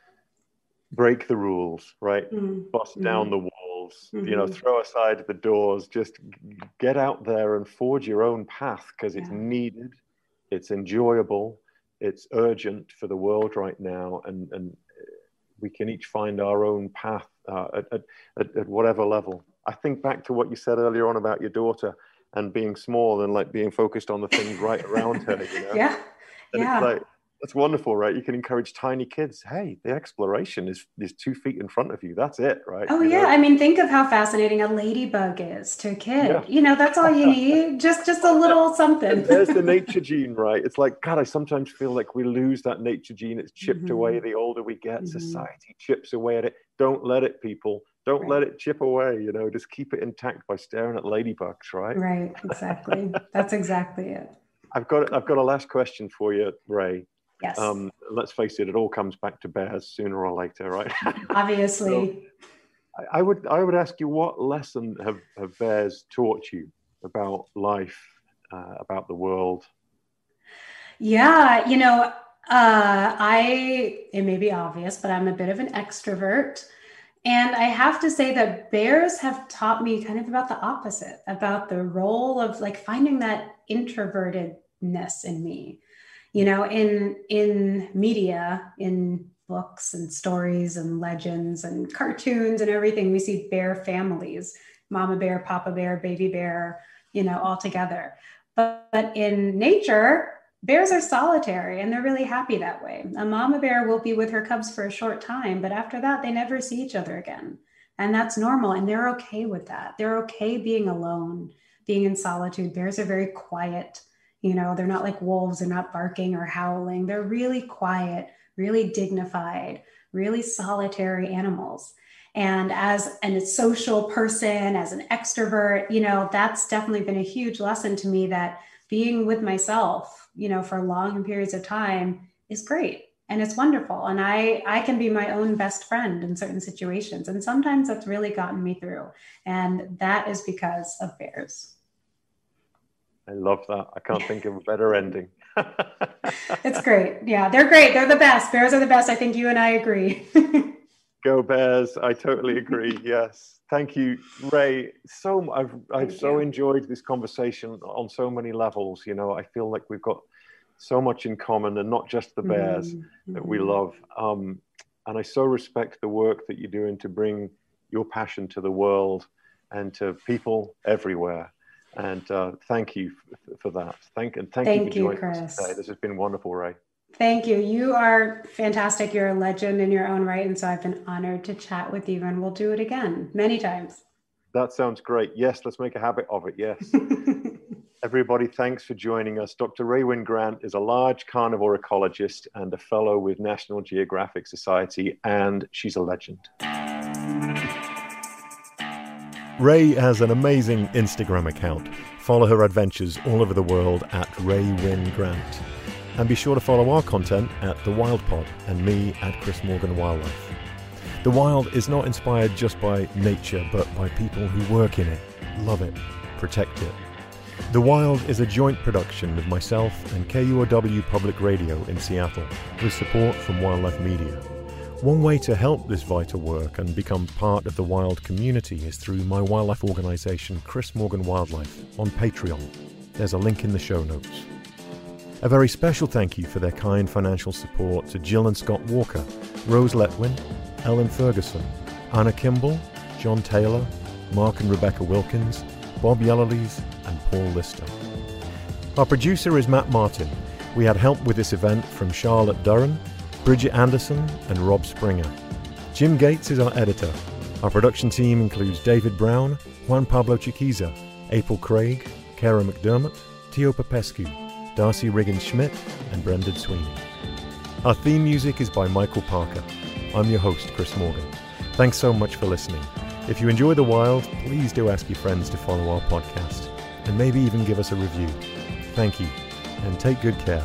S3: break the rules, right?
S4: Mm-hmm.
S3: Bust down the walls,
S4: Mm-hmm.
S3: you know, throw aside the doors, just get out there and forge your own path, because it's
S4: Yeah.
S3: needed, it's enjoyable, it's urgent for the world right now, and and we can each find our own path uh, at, at, at whatever level. I think back to what you said earlier on about your daughter and being small and like being focused on the things right around her, you know?
S4: Yeah.
S3: And
S4: Yeah.
S3: it's like, that's wonderful, right? You can encourage tiny kids. Hey, the exploration is, is two feet in front of you. That's it, right?
S4: Oh,
S3: you
S4: yeah.
S3: know?
S4: I mean, think of how fascinating a ladybug is to a kid.
S3: Yeah.
S4: You know, that's all you need. Just just a little something.
S3: And there's the nature gene, right? It's like, God, I sometimes feel like we lose that nature gene. It's chipped
S4: Mm-hmm.
S3: away the older we get.
S4: Mm-hmm.
S3: Society chips away at it. Don't let it, people. Don't
S4: Right.
S3: let it chip away, you know, just keep it intact by staring at ladybugs, right?
S4: Right, exactly. That's exactly it.
S3: I've got I've got a last question for you, Ray.
S4: Yes.
S3: Um, let's face it, it all comes back to bears sooner or later, right?
S4: Obviously.
S3: So I would I would ask you, what lesson have, have bears taught you about life, uh, about the world?
S4: Yeah, you know, uh, I, it may be obvious, but I'm a bit of an extrovert. And I have to say that bears have taught me kind of about the opposite, about the role of like finding that introvertedness in me. You know, in in media, in books and stories and legends and cartoons and everything, we see bear families, mama bear, papa bear, baby bear, you know, all together. But, but in nature, bears are solitary and they're really happy that way. A mama bear will be with her cubs for a short time, but after that, they never see each other again. And that's normal. And they're okay with that. They're okay being alone, being in solitude. Bears are very quiet. You know, they're not like wolves. They're not barking or howling. They're really quiet, really dignified, really solitary animals. And as a social person, as an extrovert, you know, that's definitely been a huge lesson to me, that being with myself, you know, for long periods of time is great. And it's wonderful. And I, I can be my own best friend in certain situations. And sometimes that's really gotten me through. And that is because of bears.
S3: I love that. I can't think of a better ending.
S4: It's great. Yeah, they're great. They're the best. Bears are the best. I think you and I agree.
S3: Go Bears. I totally agree. Yes. Thank you, Ray. So I've I've
S4: Thank
S3: so
S4: you.
S3: enjoyed this conversation on so many levels. You know, I feel like we've got so much in common, and not just the bears
S4: Mm-hmm.
S3: that we love. Um, and I so respect the work that you're doing to bring your passion to the world and to people everywhere. And uh, thank you f- for that. Thank and thank,
S4: Thank
S3: you
S4: you,
S3: for joining
S4: Chris.
S3: us today. This has been wonderful, Ray.
S4: Thank you. You are fantastic. You're a legend in your own right. And so I've been honored to chat with you, and we'll do it again many times.
S3: That sounds great. Yes, let's make a habit of it. Yes. Everybody, thanks for joining us. Doctor Rae Wynne Grant is a large carnivore ecologist and a fellow with National Geographic Society, and she's a legend.
S2: Ray has an amazing Instagram account. Follow her adventures all over the world at Rae Wynne Grant. And be sure to follow our content at The Wild Pod and me at Chris Morgan Wildlife. The Wild is not inspired just by nature, but by people who work in it, love it, protect it. The Wild is a joint production of myself and K U O W Public Radio in Seattle, with support from Wildlife Media. One way to help this vital work and become part of the Wild community is through my wildlife organisation, Chris Morgan Wildlife, on Patreon. There's a link in the show notes. A very special thank you for their kind financial support to Jill and Scott Walker, Rose Letwin, Ellen Ferguson, Anna Kimball, John Taylor, Mark and Rebecca Wilkins, Bob Yellowlees, and Paul Lister. Our producer is Matt Martin. We had help with this event from Charlotte Durran, Bridget Anderson, and Rob Springer. Jim Gates is our editor. Our production team includes David Brown, Juan Pablo Chiquiza, April Craig, Kara McDermott, Teo Popescu, Darcy Riggins-Schmidt, and Brendan Sweeney. Our theme music is by Michael Parker. I'm your host, Chris Morgan. Thanks so much for listening. If you enjoy The Wild, please do ask your friends to follow our podcast, and maybe even give us a review. Thank you, and take good care.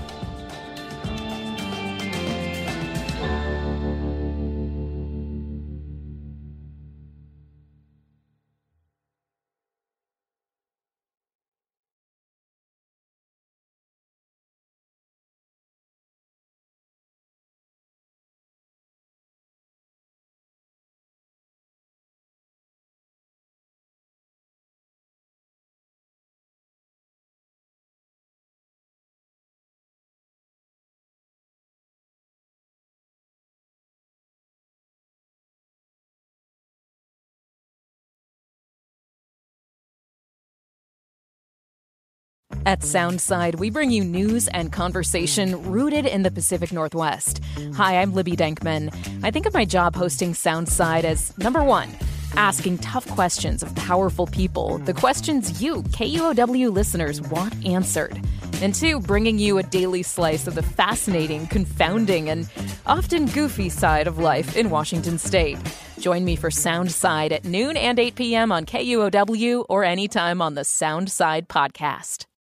S6: At Soundside, we bring you news and conversation rooted in the Pacific Northwest. Hi, I'm Libby Denkman. I think of my job hosting Soundside as, number one, asking tough questions of powerful people, the questions you, K U O W listeners, want answered. And two, bringing you a daily slice of the fascinating, confounding, and often goofy side of life in Washington State. Join me for Soundside at noon and eight p.m. on K U O W or anytime on the Soundside podcast.